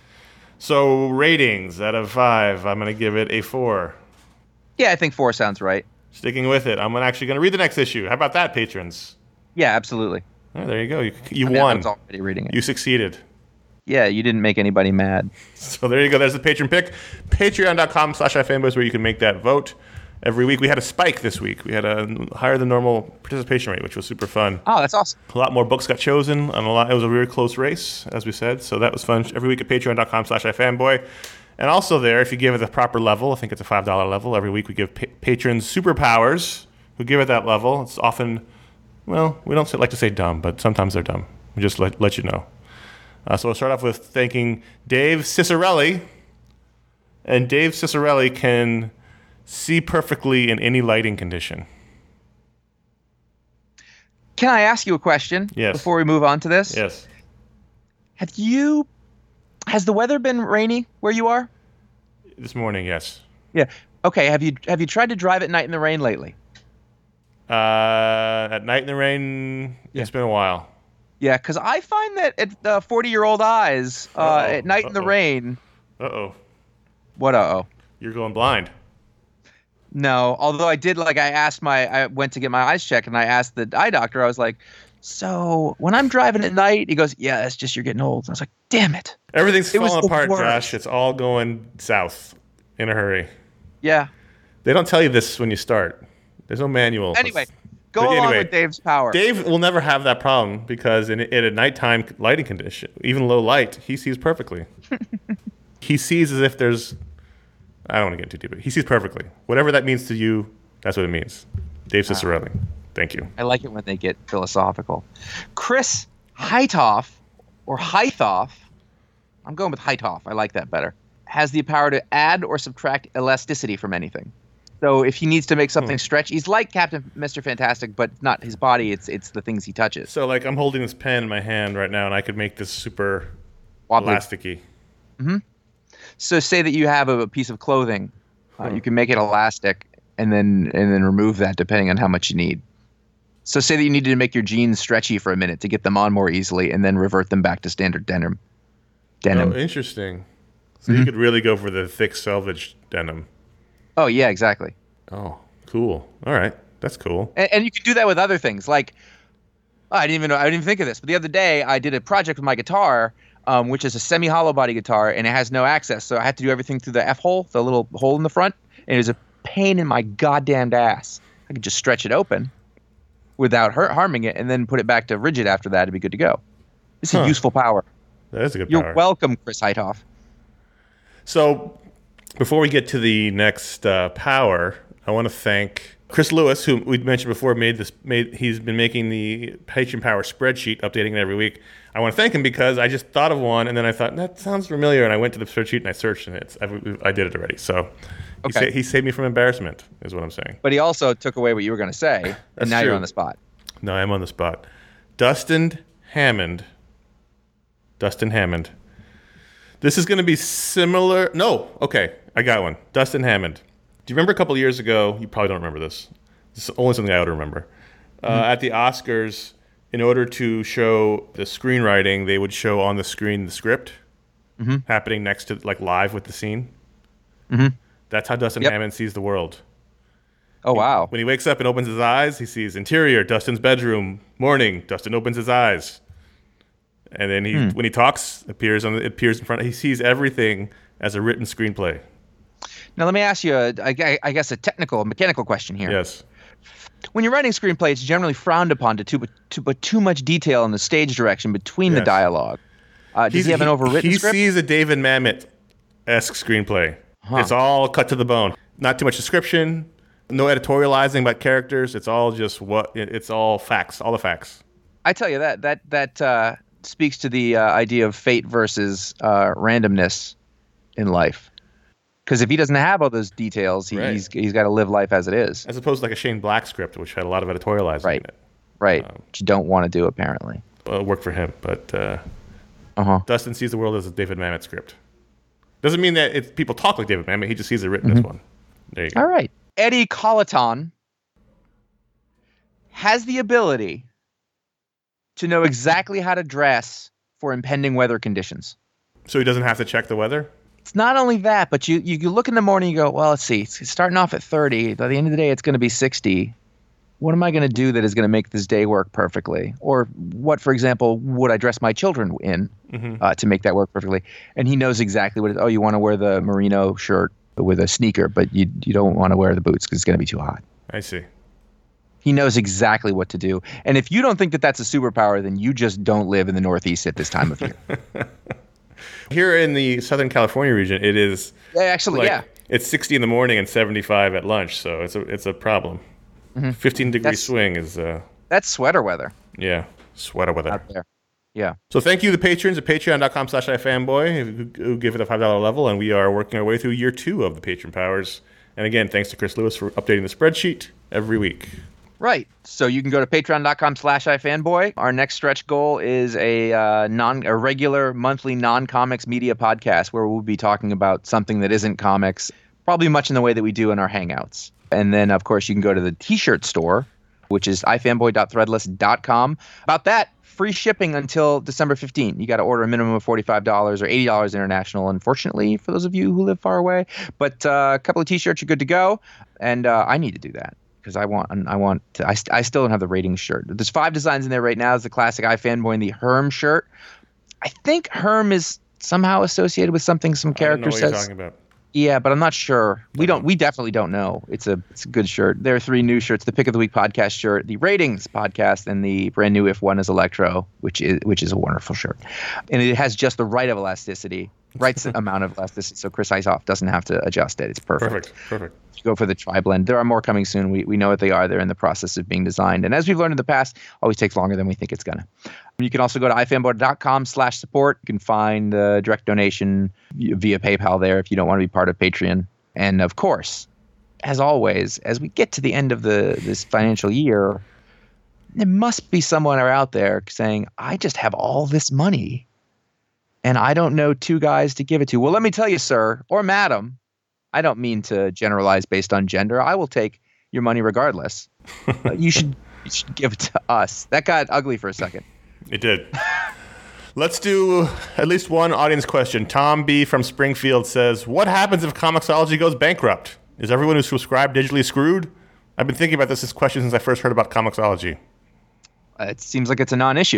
So ratings out of five, I'm going to give it a four. Yeah, I think four sounds right. Sticking with it. I'm actually going to read the next issue. How about that, patrons? Yeah, absolutely. Oh, there you go. You, you I mean, won. I was already reading it. You succeeded. Yeah, you didn't make anybody mad. So there you go. There's the patron pick. Patreon.com slash iFanboys where you can make that vote. Every week we had a spike this week. We had a higher than normal participation rate, which was super fun. Oh, that's awesome. A lot more books got chosen. And a lot, it was a really close race, as we said. So that was fun. Every week at patreon.com slash iFanboy. And also there, if you give it the proper level, I think it's a five dollar level, every week we give pa- patrons superpowers who give it that level. It's often, well, we don't like to say dumb, but sometimes they're dumb. We just let, let you know. Uh, so we'll start off with thanking Dave Cicerelli. And Dave Cicerelli can see perfectly in any lighting condition. Can I ask you a question? Yes. Before we move on to this? Yes. Have you... Has the weather been rainy where you are? This morning, yes. Yeah. Okay. Have you have you tried to drive at night in the rain lately? Uh, at night in the rain, Yeah. it's been a while. Yeah, because I find that at uh, forty-year-old eyes, uh, Uh-oh. at night in the Uh-oh. rain. Uh-oh. What? Uh oh. You're going blind. No. Although I did, like, I asked my, I went to get my eyes checked, and I asked the eye doctor. I was like, "So when I'm driving at night," he goes, "Yeah, it's just you're getting old." And I was like, "Damn it." Everything's It was falling the apart, worst. Josh. It's all going south in a hurry. Yeah. They don't tell you this when you start. There's no manual. Anyway, go But along anyway, with Dave's power. Dave will never have that problem because in, in a nighttime lighting condition, even low light, he sees perfectly. He sees as if there's... I don't want to get too deep, but he sees perfectly. Whatever that means to you, that's what it means. Dave Cicerelli. Thank you. I like it when they get philosophical. Chris Heithoff, or Heithoff, I'm going with Heithoff. I like that better. Has the power to add or subtract elasticity from anything. So if he needs to make something Hmm. stretch, he's like Captain Mister Fantastic, but not his body. It's it's the things he touches. So, like, I'm holding this pen in my hand right now, and I could make this super Wobbly. elasticy. So say that you have a, a piece of clothing, uh, Hmm. you can make it elastic and then and then remove that depending on how much you need. So say that you needed to make your jeans stretchy for a minute to get them on more easily, and then revert them back to standard denim. Denim. Oh, interesting. So you could really go for the thick selvage denim. Oh yeah, exactly. Oh, cool. All right. That's cool. And, and you can do that with other things. Like, oh, I didn't even know, I didn't even think of this, but the other day I did a project with my guitar, um, which is a semi-hollow body guitar, and it has no access. So I had to do everything through the F hole, the little hole in the front, and it was a pain in my goddamn ass. I could just stretch it open without hurt, harming it, and then put it back to rigid after that. It'd be good to go. It's Huh. a useful power. That is a good You're power. welcome, Chris Heithoff. So, before we get to the next uh, power, I want to thank Chris Lewis, who we mentioned before. Made this. Made he's been making the Patreon Power spreadsheet, updating it every week. I want to thank him because I just thought of one, and then I thought that sounds familiar, and I went to the spreadsheet and I searched, and it's I, I did it already. So, he, Okay. sa- he saved me from embarrassment, is what I'm saying. But he also took away what you were going to say, That's and now you're true. on the spot. No, I'm on the spot. Dustin Hammond. Dustin Hammond. This is going to be similar. No, okay, I got one. Dustin Hammond. Do you remember a couple of years ago? You probably don't remember this. This is only something I would remember. Uh, at the Oscars, in order to show the screenwriting, they would show on the screen the script happening next to, like, live with the scene. Mhm. That's how Dustin Yep. Hammond sees the world. Oh, wow. When he wakes up and opens his eyes, he sees interior, Dustin's bedroom. Morning, Dustin opens his eyes. And then he, when he talks, appears on the, appears in front. He sees everything as a written screenplay. Now, let me ask you, a, I, I guess, a technical, mechanical question here. Yes. When you're writing a screenplay, it's generally frowned upon to, to, to put too much detail in the stage direction between the Yes. dialogue. Uh, does He's- he have an overwritten he script? sees a David Mamet-esque screenplay. Huh. It's all cut to the bone. Not too much description. No editorializing about characters. It's all just what. it- It's all facts. All the facts. I tell you that that that uh, speaks to the uh, idea of fate versus uh, randomness in life. Because if he doesn't have all those details, he, Right. he's he's got to live life as it is. As opposed to like a Shane Black script, which had a lot of editorializing Right. in it. Right. Um, Which you don't want to do, apparently. Well, it worked for him, but uh, Uh huh. Dustin sees the world as a David Mamet script. Doesn't mean that it's, people talk like David Mamet. He just sees it written as one. There you go. All right. Eddie Colleton has the ability to know exactly how to dress for impending weather conditions. So he doesn't have to check the weather? It's not only that, but you, you, you look in the morning, you go, well, let's see, it's starting off at thirty. By the end of the day, it's going to be sixty. What am I going to do that is going to make this day work perfectly? Or what, for example, would I dress my children in uh, to make that work perfectly? And he knows exactly what it is. Oh, you want to wear the merino shirt with a sneaker, but you, you don't want to wear the boots because it's going to be too hot. I see. He knows exactly what to do. And if you don't think that that's a superpower, then you just don't live in the Northeast at this time of year. Here in the Southern California region, it is Yeah, actually, like yeah. it's sixty in the morning and seventy-five at lunch, so it's a it's a problem. fifteen degree That's- swing is uh That's sweater weather yeah, sweater weather. out there. Yeah. So thank you, the patrons at patreon.com slash ifanboy who, who give it a five dollar level, and we are working our way through year two of the Patron Powers. And again, thanks to Chris Lewis for updating the spreadsheet every week. Right. So you can go to patreon.com slash ifanboy. Our next stretch goal is a uh, non a regular monthly non-comics media podcast where we'll be talking about something that isn't comics, probably much in the way that we do in our Hangouts. And then, of course, you can go to the T-shirt store, which is i fanboy dot threadless dot com. About that, free shipping until December fifteenth. You got to order a minimum of forty-five dollars or eighty dollars international, unfortunately, for those of you who live far away. But uh, a couple of T-shirts, you're good to go. And uh, I need to do that because I want I want to, I, st- I still don't have the ratings shirt. There's five designs in there right now. There's the classic iFanboy and the Herm shirt. I think Herm is somehow associated with something some character says. I don't know what you're talking about. Yeah, but I'm not sure. We don't. We definitely don't know. It's a it's a good shirt. There are three new shirts: the Pick of the Week podcast shirt, the Ratings podcast, and the brand new If One Is Electro, which is which is a wonderful shirt, and it has just the right of elasticity, right amount of elasticity, so Chris Isoff doesn't have to adjust it. It's perfect. Perfect. Perfect. You go for the tri-blend. There are more coming soon. We we know what they are. They're in the process of being designed, and as we've learned in the past, always takes longer than we think it's gonna. You can also go to i fanboy dot com slash support. You can find the direct donation via PayPal there if you don't want to be part of Patreon. And of course, as always, as we get to the end of the this financial year, there must be someone out there saying, I just have all this money and I don't know two guys to give it to. Well, let me tell you, sir, or madam, I don't mean to generalize based on gender. I will take your money regardless. uh, you should you should give it to us. That got ugly for a second. It did. Let's do at least one audience question. Tom B. from Springfield says, what happens if Comixology goes bankrupt? Is everyone who's subscribed digitally screwed? I've been thinking about this, this question since I first heard about Comixology. Uh, it seems like it's a non-issue.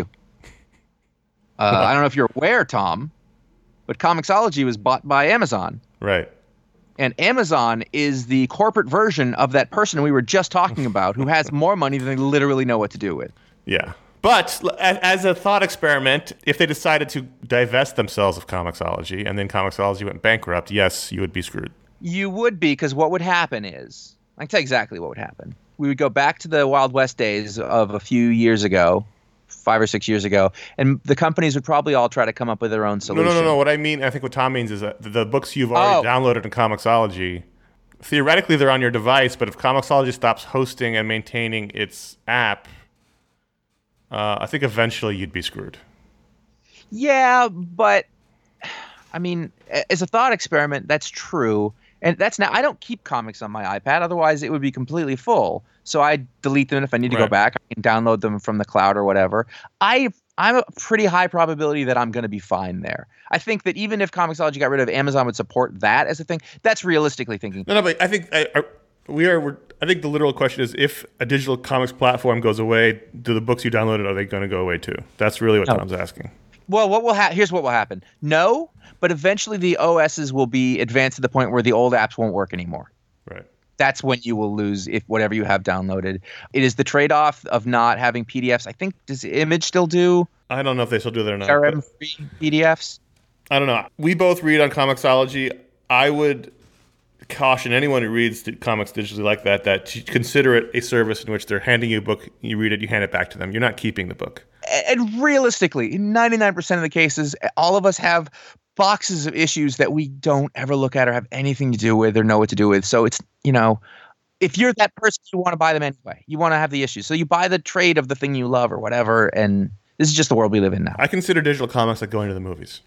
Uh, I don't know if you're aware, Tom, but Comixology was bought by Amazon. Right. And Amazon is the corporate version of that person we were just talking about who has more money than they literally know what to do with. Yeah. But as a thought experiment, if they decided to divest themselves of Comixology and then Comixology went bankrupt, yes, you would be screwed. You would be, because what would happen is, I can tell you exactly what would happen. We would go back to the Wild West days of a few years ago, five or six years ago, and the companies would probably all try to come up with their own solution. No, no, no, no. What I mean, I think what Tom means is that the books you've already oh. downloaded in Comixology, theoretically they're on your device, but if Comixology stops hosting and maintaining its app, Uh, I think eventually you'd be screwed. Yeah, but I mean, as a thought experiment, that's true. And that's now, I don't keep comics on my iPad. Otherwise, it would be completely full. So I delete them. If I need to right. go back, I can download them from the cloud or whatever. I, I'm a pretty high probability that I'm going to be fine there. I think that even if Comixology got rid of Amazon would support that as a thing. That's realistically thinking. No, no, but I think I, I, we are. We're, I think the literal question is, if a digital comics platform goes away, do the books you downloaded, are they going to go away too? That's really what no. Tom's asking. Well, what will ha- here's what will happen. No, but eventually the O Ss will be advanced to the point where the old apps won't work anymore. Right. That's when you will lose if whatever you have downloaded. It is the trade-off of not having P D Fs. I think, does Image still do? I don't know if they still do that or not. R M-free P D Fs? I don't know. We both read on Comixology. I would caution anyone who reads comics digitally like that that to consider it a service in which they're handing you a book, you read it, you hand it back to them. You're not keeping the book. And realistically, in ninety-nine percent of the cases, all of us have boxes of issues that we don't ever look at or have anything to do with or know what to do with. So it's, you know, if you're that person, you want to buy them anyway. You want to have the issues. So you buy the trade of the thing you love or whatever, and this is just the world we live in now. I consider digital comics like going to the movies.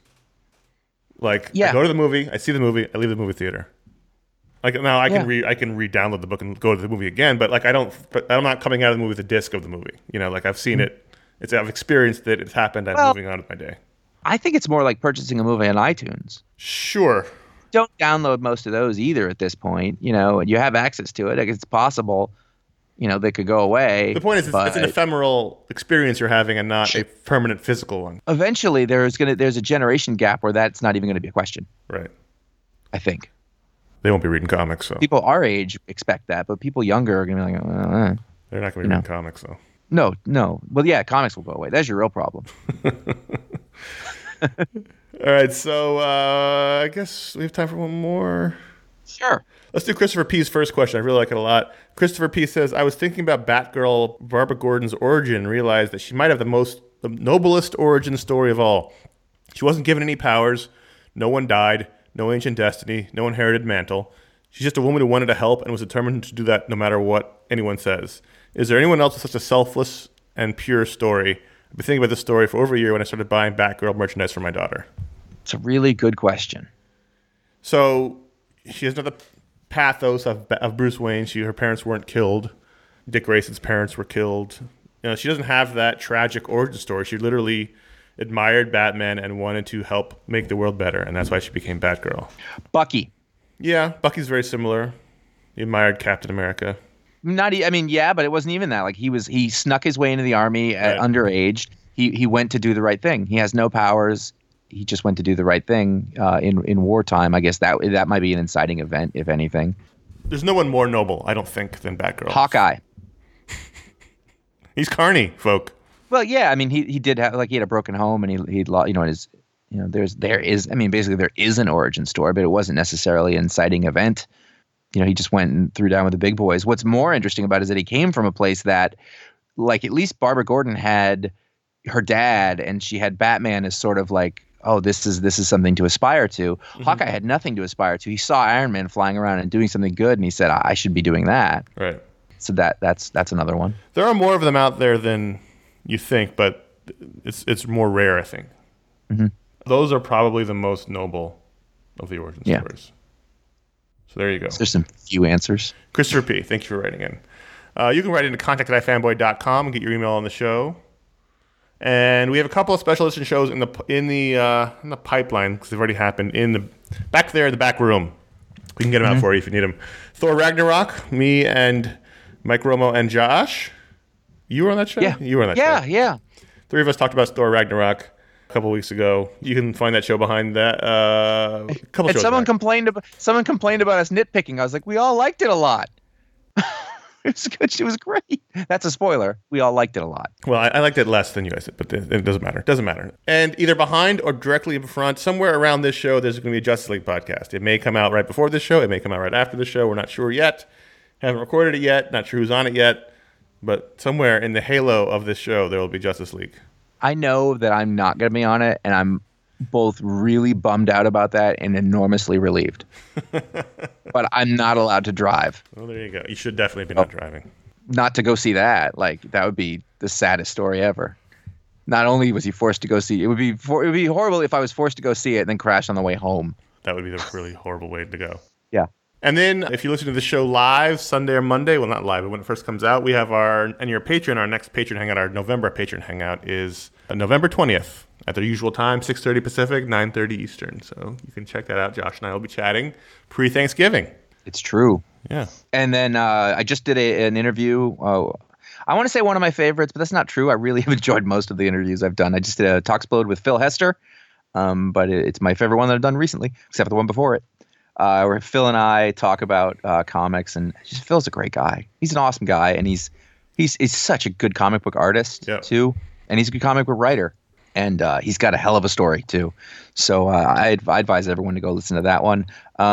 Like, yeah. I go to the movie, I see the movie, I leave the movie theater. Like now, I can yeah. re I can re-download the book and go to the movie again, but like I don't, but I'm not coming out of the movie with a disc of the movie. You know, like I've seen mm-hmm. it, it's I've experienced it, it's happened. I'm well, moving on with my day. I think it's more like purchasing a movie on iTunes. Sure. Don't download most of those either at this point. You know, you have access to it. Like it's possible, you know, they could go away. The point is, it's, it's an ephemeral experience you're having, and not a permanent physical one. Eventually, there's gonna there's a generation gap where that's not even going to be a question. Right. I think. They won't be reading comics, so. People our age expect that, but people younger are going to be like, oh, eh. They're not going to be reading know. comics, though. No, no. Well, yeah, comics will go away. That's your real problem. All right, so uh, I guess we have time for one more. Sure. Let's do Christopher P's first question. I really like it a lot. Christopher P says, I was thinking about Batgirl Barbara Gordon's origin and realized that she might have the most, the noblest origin story of all. She wasn't given any powers. No one died. No ancient destiny, no inherited mantle. She's just a woman who wanted to help and was determined to do that no matter what anyone says. Is there anyone else with such a selfless and pure story? I've been thinking about this story for over a year when I started buying Batgirl merchandise for my daughter. It's a really good question. So she has another pathos of, of Bruce Wayne. She her parents weren't killed. Dick Grayson's parents were killed. You know, she doesn't have that tragic origin story. She literally admired Batman and wanted to help make the world better, and that's why she became Batgirl. Bucky. Yeah, Bucky's very similar. He admired Captain America. Not, I mean, yeah, but it wasn't even that. Like he was, he snuck his way into the army at Right. underage. He he went to do the right thing. He has no powers. He just went to do the right thing uh, in in wartime. I guess that that might be an inciting event, if anything. There's no one more noble, I don't think, than Batgirl. Hawkeye. He's Carney, folk. Well, yeah, I mean, he he did have like he had a broken home, and he he lo- you know his you know there's there is I mean basically there is an origin story, but it wasn't necessarily an inciting event. You know, he just went and threw down with the big boys. What's more interesting about it is that he came from a place that, like, at least Barbara Gordon had her dad, and she had Batman as sort of like, oh, this is this is something to aspire to. Mm-hmm. Hawkeye had nothing to aspire to. He saw Iron Man flying around and doing something good, and he said, I should be doing that. Right. So that that's that's another one. There are more of them out there than you think, but it's it's more rare, I think. Mm-hmm. Those are probably the most noble of the origin Yeah. stories. So there you go. So there's some few answers. Christopher P., thank you for writing in. Uh, you can write into contact at ifanboy dot com and get your email on the show. And we have a couple of special edition shows in the in the uh, in the pipeline because they've already happened in the back there in the back room. We can get them Mm-hmm. out for you if you need them. Thor Ragnarok, me and Mike Romo and Josh. You were on that show? Yeah. You were on that yeah, show. Yeah, yeah. Three of us talked about Thor Ragnarok a couple weeks ago. You can find that show behind that. Uh, a couple And shows someone back. complained about someone complained about us nitpicking. I was like, we all liked it a lot. It was good. It was great. That's a spoiler. We all liked it a lot. Well, I, I liked it less than you guys did, but it, it doesn't matter. It doesn't matter. And either behind or directly in front, somewhere around this show, there's going to be a Justice League podcast. It may come out right before this show. It may come out right after the show. We're not sure yet. Haven't recorded it yet. Not sure who's on it yet. But somewhere in the halo of this show, there will be Justice League. I know that I'm not going to be on it, and I'm both really bummed out about that and enormously relieved. But I'm not allowed to drive. Well, there you go. You should definitely be not driving. Not to go see that. Like, that would be the saddest story ever. Not only was he forced to go see it, would be for, it would be horrible if I was forced to go see it and then crash on the way home. That would be the really horrible way to go. Yeah. And then if you listen to the show live, Sunday or Monday, well, not live, but when it first comes out, we have our, and your patron, our next patron hangout, our November patron hangout is November twentieth at the usual time, six thirty Pacific, nine thirty Eastern. So you can check that out. Josh and I will be chatting pre-Thanksgiving. It's true. Yeah. And then uh, I just did a, an interview. Uh, I want to say one of my favorites, but that's not true. I really have enjoyed most of the interviews I've done. I just did a Talksplode with Phil Hester, um, but it, it's my favorite one that I've done recently, except for the one before it. Uh, where Phil and I talk about uh, comics, and just Phil's a great guy. He's an awesome guy, and he's he's he's such a good comic book artist Yeah. too, and he's a good comic book writer, and uh, he's got a hell of a story too. So uh, I, adv- I advise everyone to go listen to that one.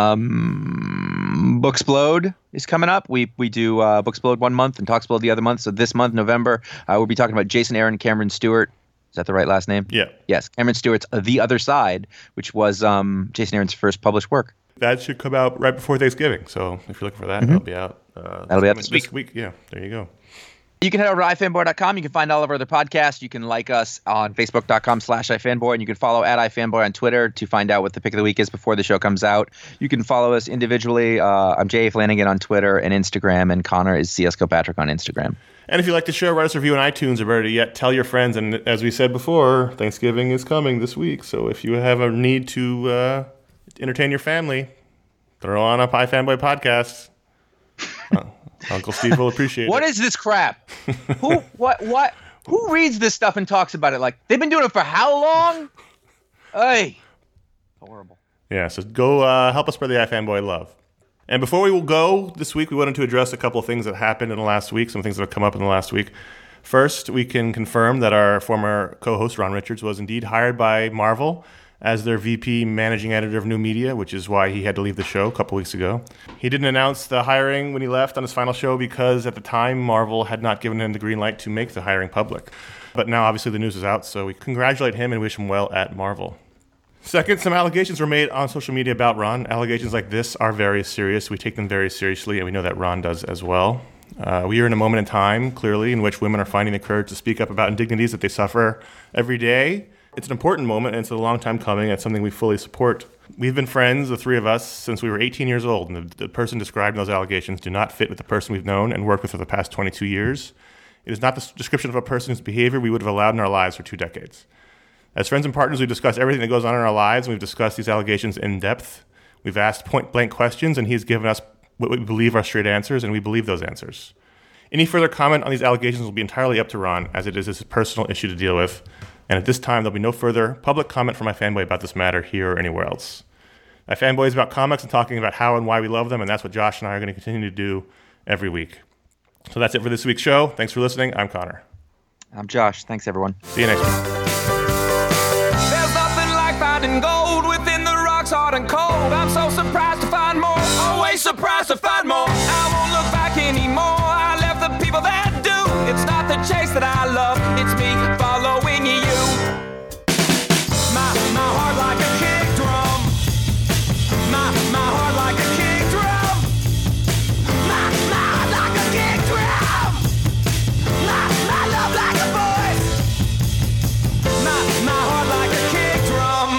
Um, Booksplode is coming up. We we do uh, Booksplode one month and Talksplode the other month. So this month, November, uh, we'll be talking about Jason Aaron, Cameron Stewart. Is that the right last name? Yeah. Yes, Cameron Stewart's uh, The Other Side, which was um, Jason Aaron's first published work. That should come out right before Thanksgiving. So if you're looking for that, Mm-hmm. that'll be out. Uh, That'll be out this this week. Yeah, there you go. You can head over to i fanboy dot com. You can find all of our other podcasts. You can like us on facebook dot com slash ifanboy, and you can follow at ifanboy on Twitter to find out what the pick of the week is before the show comes out. You can follow us individually. Uh, I'm J A Flanagan on Twitter and Instagram, and Connor is C S Kilpatrick on Instagram. And if you like the show, write us a review on iTunes, or better yet, tell your friends. And as we said before, Thanksgiving is coming this week. So if you have a need to uh, entertain your family, throw on a iFanboy podcast. Uh, Uncle Steve will appreciate What it. is this crap? Who what what who reads this stuff and talks about it? Like, they've been doing it for how long? Hey. Horrible. Yeah, so go uh, help us spread the iFanboy love. And before we will go this week, we wanted to address a couple of things that happened in the last week, some things that have come up in the last week. First, we can confirm that our former co-host, Ron Richards, was indeed hired by Marvel as their V P managing editor of new media, which is why he had to leave the show a couple weeks ago. He didn't announce the hiring when he left on his final show because at the time, Marvel had not given him the green light to make the hiring public. But now, obviously, the news is out, so we congratulate him and wish him well at Marvel. Second, some allegations were made on social media about Ron. Allegations like this are very serious. We take them very seriously, and we know that Ron does as well. Uh, we are in a moment in time, clearly, in which women are finding the courage to speak up about indignities that they suffer every day. It's an important moment, and it's a long time coming. It's something we fully support. We've been friends, the three of us, since we were eighteen years old, and the, the person described in those allegations do not fit with the person we've known and worked with for the past twenty-two years. It is not the description of a person whose behavior we would have allowed in our lives for two decades. As friends and partners, we've discussed everything that goes on in our lives, and we've discussed these allegations in depth. We've asked point-blank questions, and he's given us what we believe are straight answers, and we believe those answers. Any further comment on these allegations will be entirely up to Ron, as it is his personal issue to deal with. And at this time, there'll be no further public comment from iFanboy about this matter here or anywhere else. iFanboy is about comics and talking about how and why we love them, and that's what Josh and I are going to continue to do every week. So that's it for this week's show. Thanks for listening. I'm Connor. I'm Josh. Thanks, everyone. See you next week. There's nothing like finding gold within the rocks hard and cold. I'm so surprised to find more, always surprised to find more. I won't look back anymore. I left the people that do. It's not the chase that I love, it's me following you. My, my heart like a kick drum. My, my heart like a kick drum. My, my heart like a kick drum. My, my love like a voice. My, my heart like a kick drum.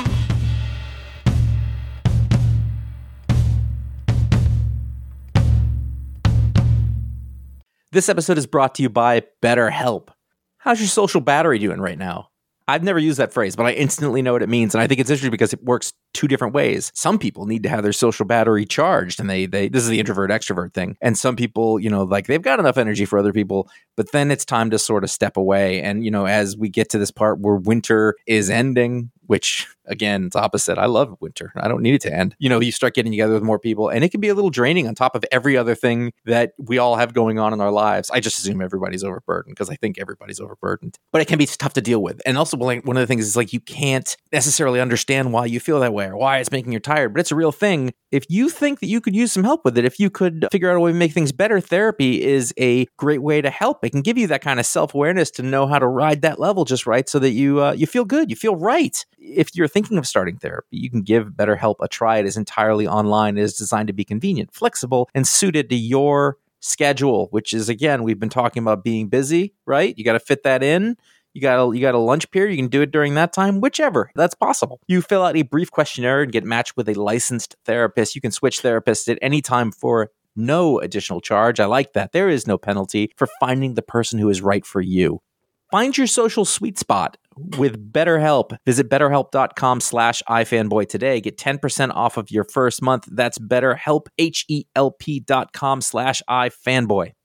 This episode is brought to you by BetterHelp. How's your social battery doing right now? I've never used that phrase, but I instantly know what it means. And I think it's interesting because it works two different ways. Some people need to have their social battery charged, and they, they, this is the introvert extrovert thing. And some people, you know, like they've got enough energy for other people, but then it's time to sort of step away. And, you know, as we get to this part where winter is ending, which again, it's opposite. I love winter. I don't need it to end. You know, you start getting together with more people, and it can be a little draining on top of every other thing that we all have going on in our lives. I just assume everybody's overburdened because I think everybody's overburdened, but it can be tough to deal with. And also, like, one of the things is like you can't necessarily understand why you feel that way or why it's making you tired, but it's a real thing. If you think that you could use some help with it, if you could figure out a way to make things better, therapy is a great way to help. It can give you that kind of self-awareness to know how to ride that level just right so that you uh, you feel good, you feel right. If you're thinking of starting therapy, you can give BetterHelp a try. It is entirely online. It is designed to be convenient, flexible, and suited to your schedule, which is, again, we've been talking about being busy, right? You got to fit that in. You got a, you got a lunch period. You can do it during that time, whichever. That's possible. You fill out a brief questionnaire and get matched with a licensed therapist. You can switch therapists at any time for no additional charge. I like that. There is no penalty for finding the person who is right for you. Find your social sweet spot with BetterHelp. Visit betterhelp.com slash iFanboy today. Get ten percent off of your first month. That's BetterHelp, H E L P dot com slash iFanboy.